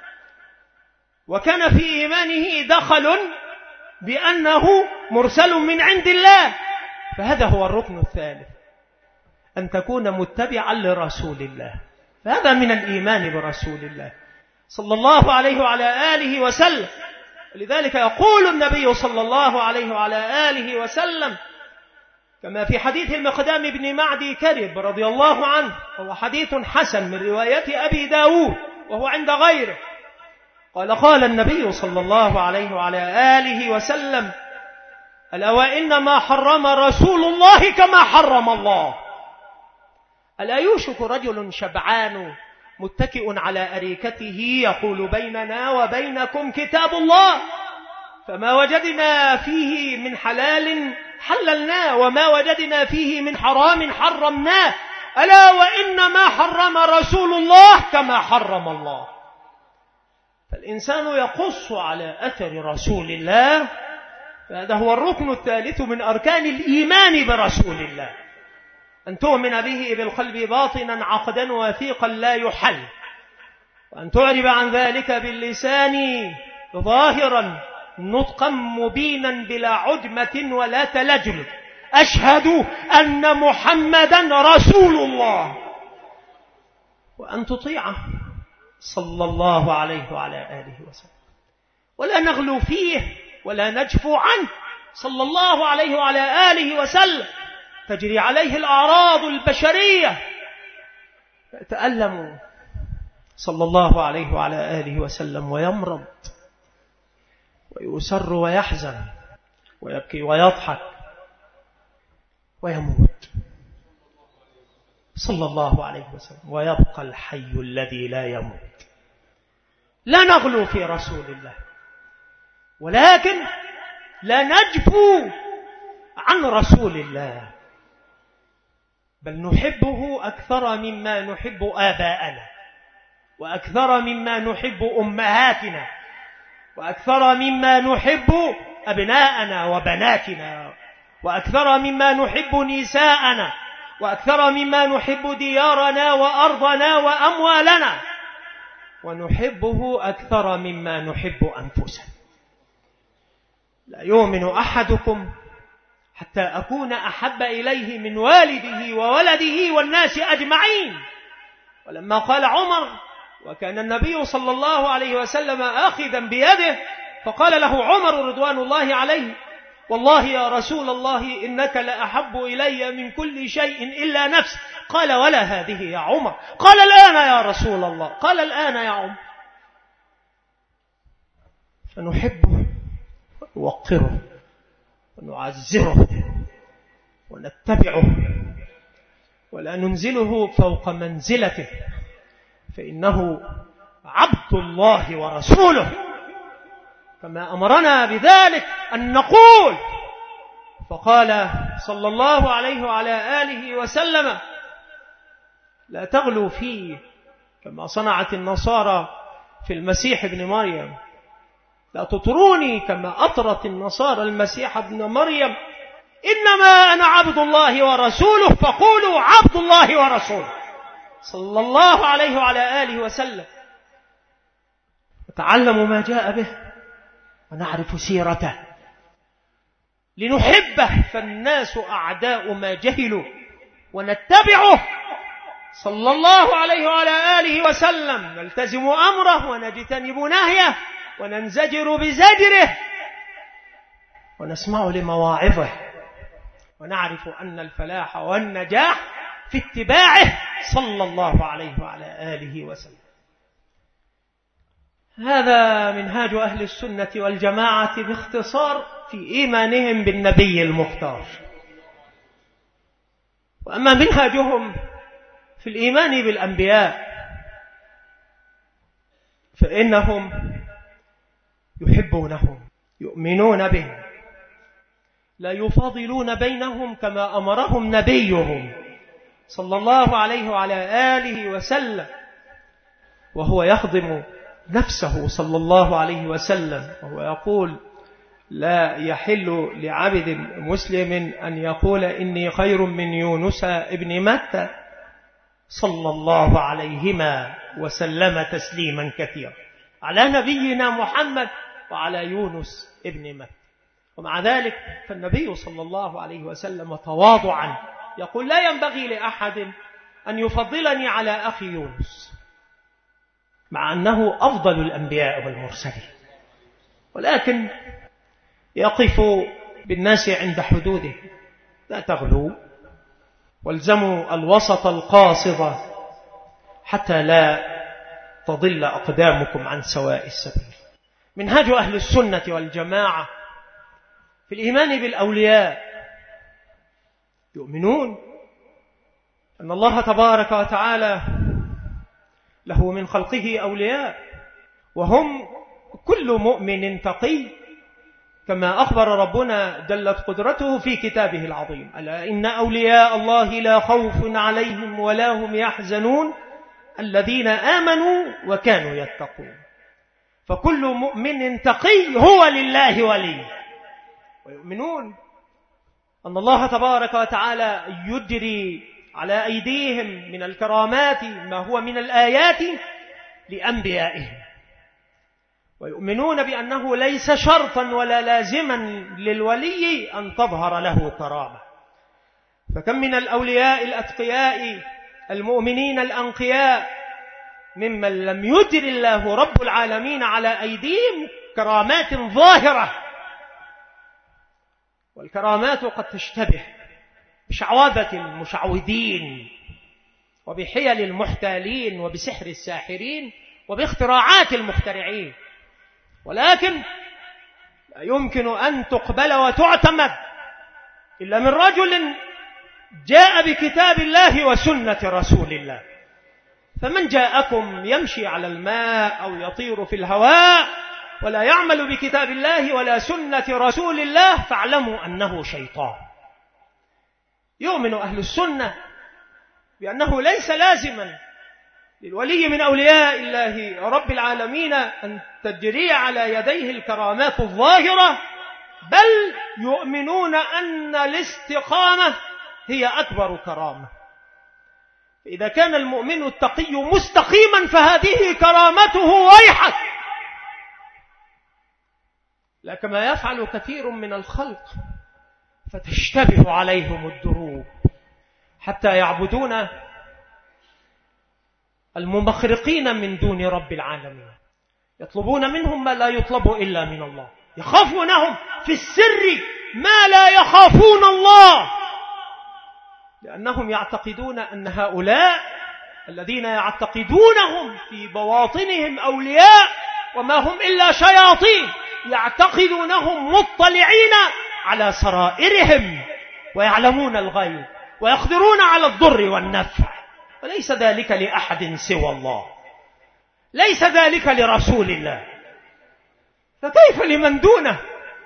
وكان في إيمانه دخل بأنه مرسل من عند الله، فهذا هو الركن الثالث، أن تكون متبعا لرسول الله، فهذا من الإيمان برسول الله صلى الله عليه وعلى آله وسلم. لذلك يقول النبي صلى الله عليه وعلى آله وسلم كما في حديث المقدام بن معدي كرب رضي الله عنه، هو حديث حسن من رواية أبي داود وهو عند غيره، قال النبي صلى الله عليه وعلى آله وسلم: ألا وإنما حرم رسول الله كما حرم الله. ألا يوشك رجل شبعان متكئ على أريكته يقول بيننا وبينكم كتاب الله، فما وجدنا فيه من حلال حللناه وما وجدنا فيه من حرام حرمناه، ألا وإنما حرم رسول الله كما حرم الله. فالإنسان يقص على أثر رسول الله، هذا هو الركن الثالث من أركان الإيمان برسول الله، أن تؤمن به بالقلب باطنا عقدا وثيقا لا يحل، وأن تعرب عن ذلك باللسان ظاهرا نطقا مبينا بلا عجمة ولا تلجل: أشهد أن محمدا رسول الله، وأن تطيعه صلى الله عليه وعلى آله وسلم، ولا نغلو فيه ولا نجفو عنه صلى الله عليه وعلى آله وسلم، تجري عليه الأعراض البشرية، يتألم صلى الله عليه وعلى آله وسلم ويمرض ويسر ويحزن ويبكي ويضحك ويموت صلى الله عليه وسلم، ويبقى الحي الذي لا يموت. لا نغلو في رسول الله، ولكن لا نجفو عن رسول الله، بل نحبه أكثر مما نحب آباءنا، وأكثر مما نحب أمهاتنا، وأكثر مما نحب أبناءنا وبناتنا، وأكثر مما نحب نساءنا، وأكثر مما نحب ديارنا وأرضنا وأموالنا، ونحبه أكثر مما نحب أنفسنا. لا يؤمن أحدكم حتى أكون أحب إليه من والده وولده والناس أجمعين. ولما قال عمر، وكان النبي صلى الله عليه وسلم آخذا بيده، فقال له عمر رضوان الله عليه: والله يا رسول الله إنك لأحب إلي من كل شيء إلا نفسي. قال: ولا هذه يا عمر؟ قال: الآن يا رسول الله. قال: الآن يا عمر. فنحبه ونوقره ونعزره ونتبعه، ولا ننزله فوق منزلته، فإنه عبد الله ورسوله، كما أمرنا بذلك أن نقول. فقال صلى الله عليه وعلى آله وسلم: لا تغلوا فيه كما صنعت النصارى في المسيح ابن مريم، لا تطروني كما أطرت النصارى المسيح ابن مريم، إنما أنا عبد الله ورسوله فقولوا عبد الله ورسوله صلى الله عليه وعلى آله وسلم. نتعلم ما جاء به ونعرف سيرته لنحبه، فالناس أعداء ما جهلوا، ونتبعه صلى الله عليه وعلى آله وسلم، نلتزم أمره ونجتنب نهيه وننزجر بزجره ونسمع لمواعظه، ونعرف أن الفلاح والنجاح في اتباعه صلى الله عليه وعلى آله وسلم. هذا منهاج أهل السنة والجماعة باختصار في إيمانهم بالنبي المختار. وأما منهجهم في الإيمان بالأنبياء فإنهم يحبونهم، يؤمنون بهم، لا يفاضلون بينهم كما أمرهم نبيهم صلى الله عليه وعلى آله وسلم، وهو يخدم نفسه صلى الله عليه وسلم وهو يقول: لا يحل لعبد مسلم أن يقول إني خير من يونس ابن متى صلى الله عليهما وسلم تسليما كثيرا على نبينا محمد وعلى يونس ابن متى. ومع ذلك فالنبي صلى الله عليه وسلم تواضعا يقول: لا ينبغي لأحد أن يفضلني على أخي يونس، مع أنه أفضل الأنبياء والمرسلين، ولكن يقف بالناس عند حدوده، لا تغلوا، والزموا الوسط القاصد حتى لا تضل أقدامكم عن سواء السبيل. منهج أهل السنة والجماعة في الإيمان بالأولياء، يؤمنون أن الله تبارك وتعالى له من خلقه أولياء، وهم كل مؤمن تقي، كما أخبر ربنا جلت قدرته في كتابه العظيم: ألا إن أولياء الله لا خوف عليهم ولا هم يحزنون الذين آمنوا وكانوا يتقون. فكل مؤمن تقي هو لله ولي. ويؤمنون أن الله تبارك وتعالى يجري على أيديهم من الكرامات ما هو من الآيات لأنبيائهم، ويؤمنون بأنه ليس شرطا ولا لازما للولي أن تظهر له كرامة. فكم من الأولياء الأتقياء المؤمنين الأنقياء ممن لم يجر الله رب العالمين على أيديهم كرامات ظاهرة، والكرامات قد تشتبه بشعوذة المشعوذين وبحيل المحتالين وبسحر الساحرين وباختراعات المخترعين، ولكن لا يمكن أن تقبل وتعتمد إلا من رجل جاء بكتاب الله وسنة رسول الله. فمن جاءكم يمشي على الماء أو يطير في الهواء ولا يعمل بكتاب الله ولا سنة رسول الله فاعلموا أنه شيطان. يؤمن أهل السنة بأنه ليس لازما للولي من أولياء الله رب العالمين أن تجري على يديه الكرامات الظاهرة، بل يؤمنون أن الاستقامة هي أكبر كرامة. إذا كان المؤمن التقي مستقيما فهذه كرامته ويحك، لا كما يفعل كثير من الخلق فتشتبه عليهم الدروب حتى يعبدون الممخرقين من دون رب العالمين، يطلبون منهم ما لا يطلب إلا من الله، يخافونهم في السر ما لا يخافون الله، لأنهم يعتقدون أن هؤلاء الذين يعتقدونهم في بواطنهم أولياء وما هم إلا شياطين، يعتقدونهم مطلعين على سرائرهم ويعلمون الغيب ويقدرون على الضر والنفع، وليس ذلك لأحد سوى الله، ليس ذلك لرسول الله، فكيف لمن دونه؟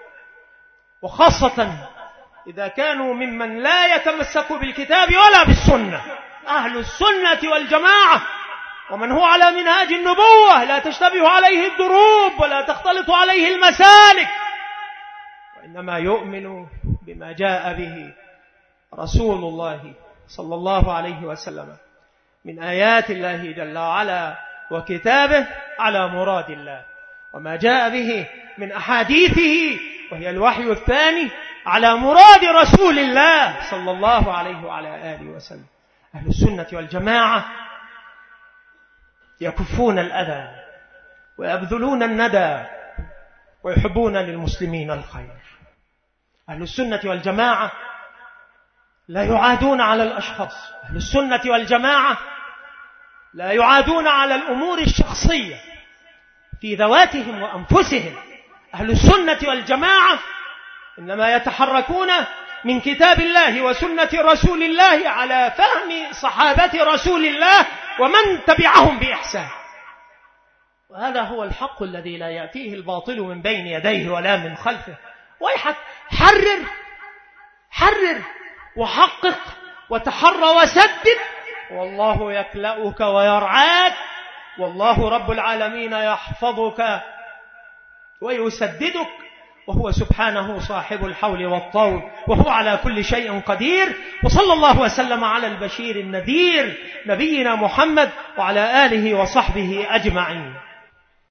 وخاصة إذا كانوا ممن لا يتمسك بالكتاب ولا بالسنة. أهل السنة والجماعة ومن هو على منهاج النبوة لا تشتبه عليه الدروب ولا تختلط عليه المسالك، وإنما يؤمن بما جاء به رسول الله صلى الله عليه وسلم من آيات الله جل وعلا وكتابه على مراد الله، وما جاء به من أحاديثه وهي الوحي الثاني على مراد رسول الله صلى الله عليه وعلى آله وسلم. أهل السنة والجماعة يكفون الأذى ويبذلون الندى ويحبون للمسلمين الخير. أهل السنة والجماعة لا يعادون على الأشخاص، أهل السنة والجماعة لا يعادون على الأمور الشخصية في ذواتهم وأنفسهم. أهل السنة والجماعة إنما يتحركون من كتاب الله وسنة رسول الله على فهم صحابة رسول الله ومن تبعهم بإحسان. وهذا هو الحق الذي لا يأتيه الباطل من بين يديه ولا من خلفه. ويحك حرر وحقق وتحرى وسدد، والله يكلأك ويرعاك، والله رب العالمين يحفظك ويسددك، وهو سبحانه صاحب الحول والطول، وهو على كل شيء قدير. وصلى الله وسلم على البشير النذير نبينا محمد وعلى آله وصحبه أجمعين.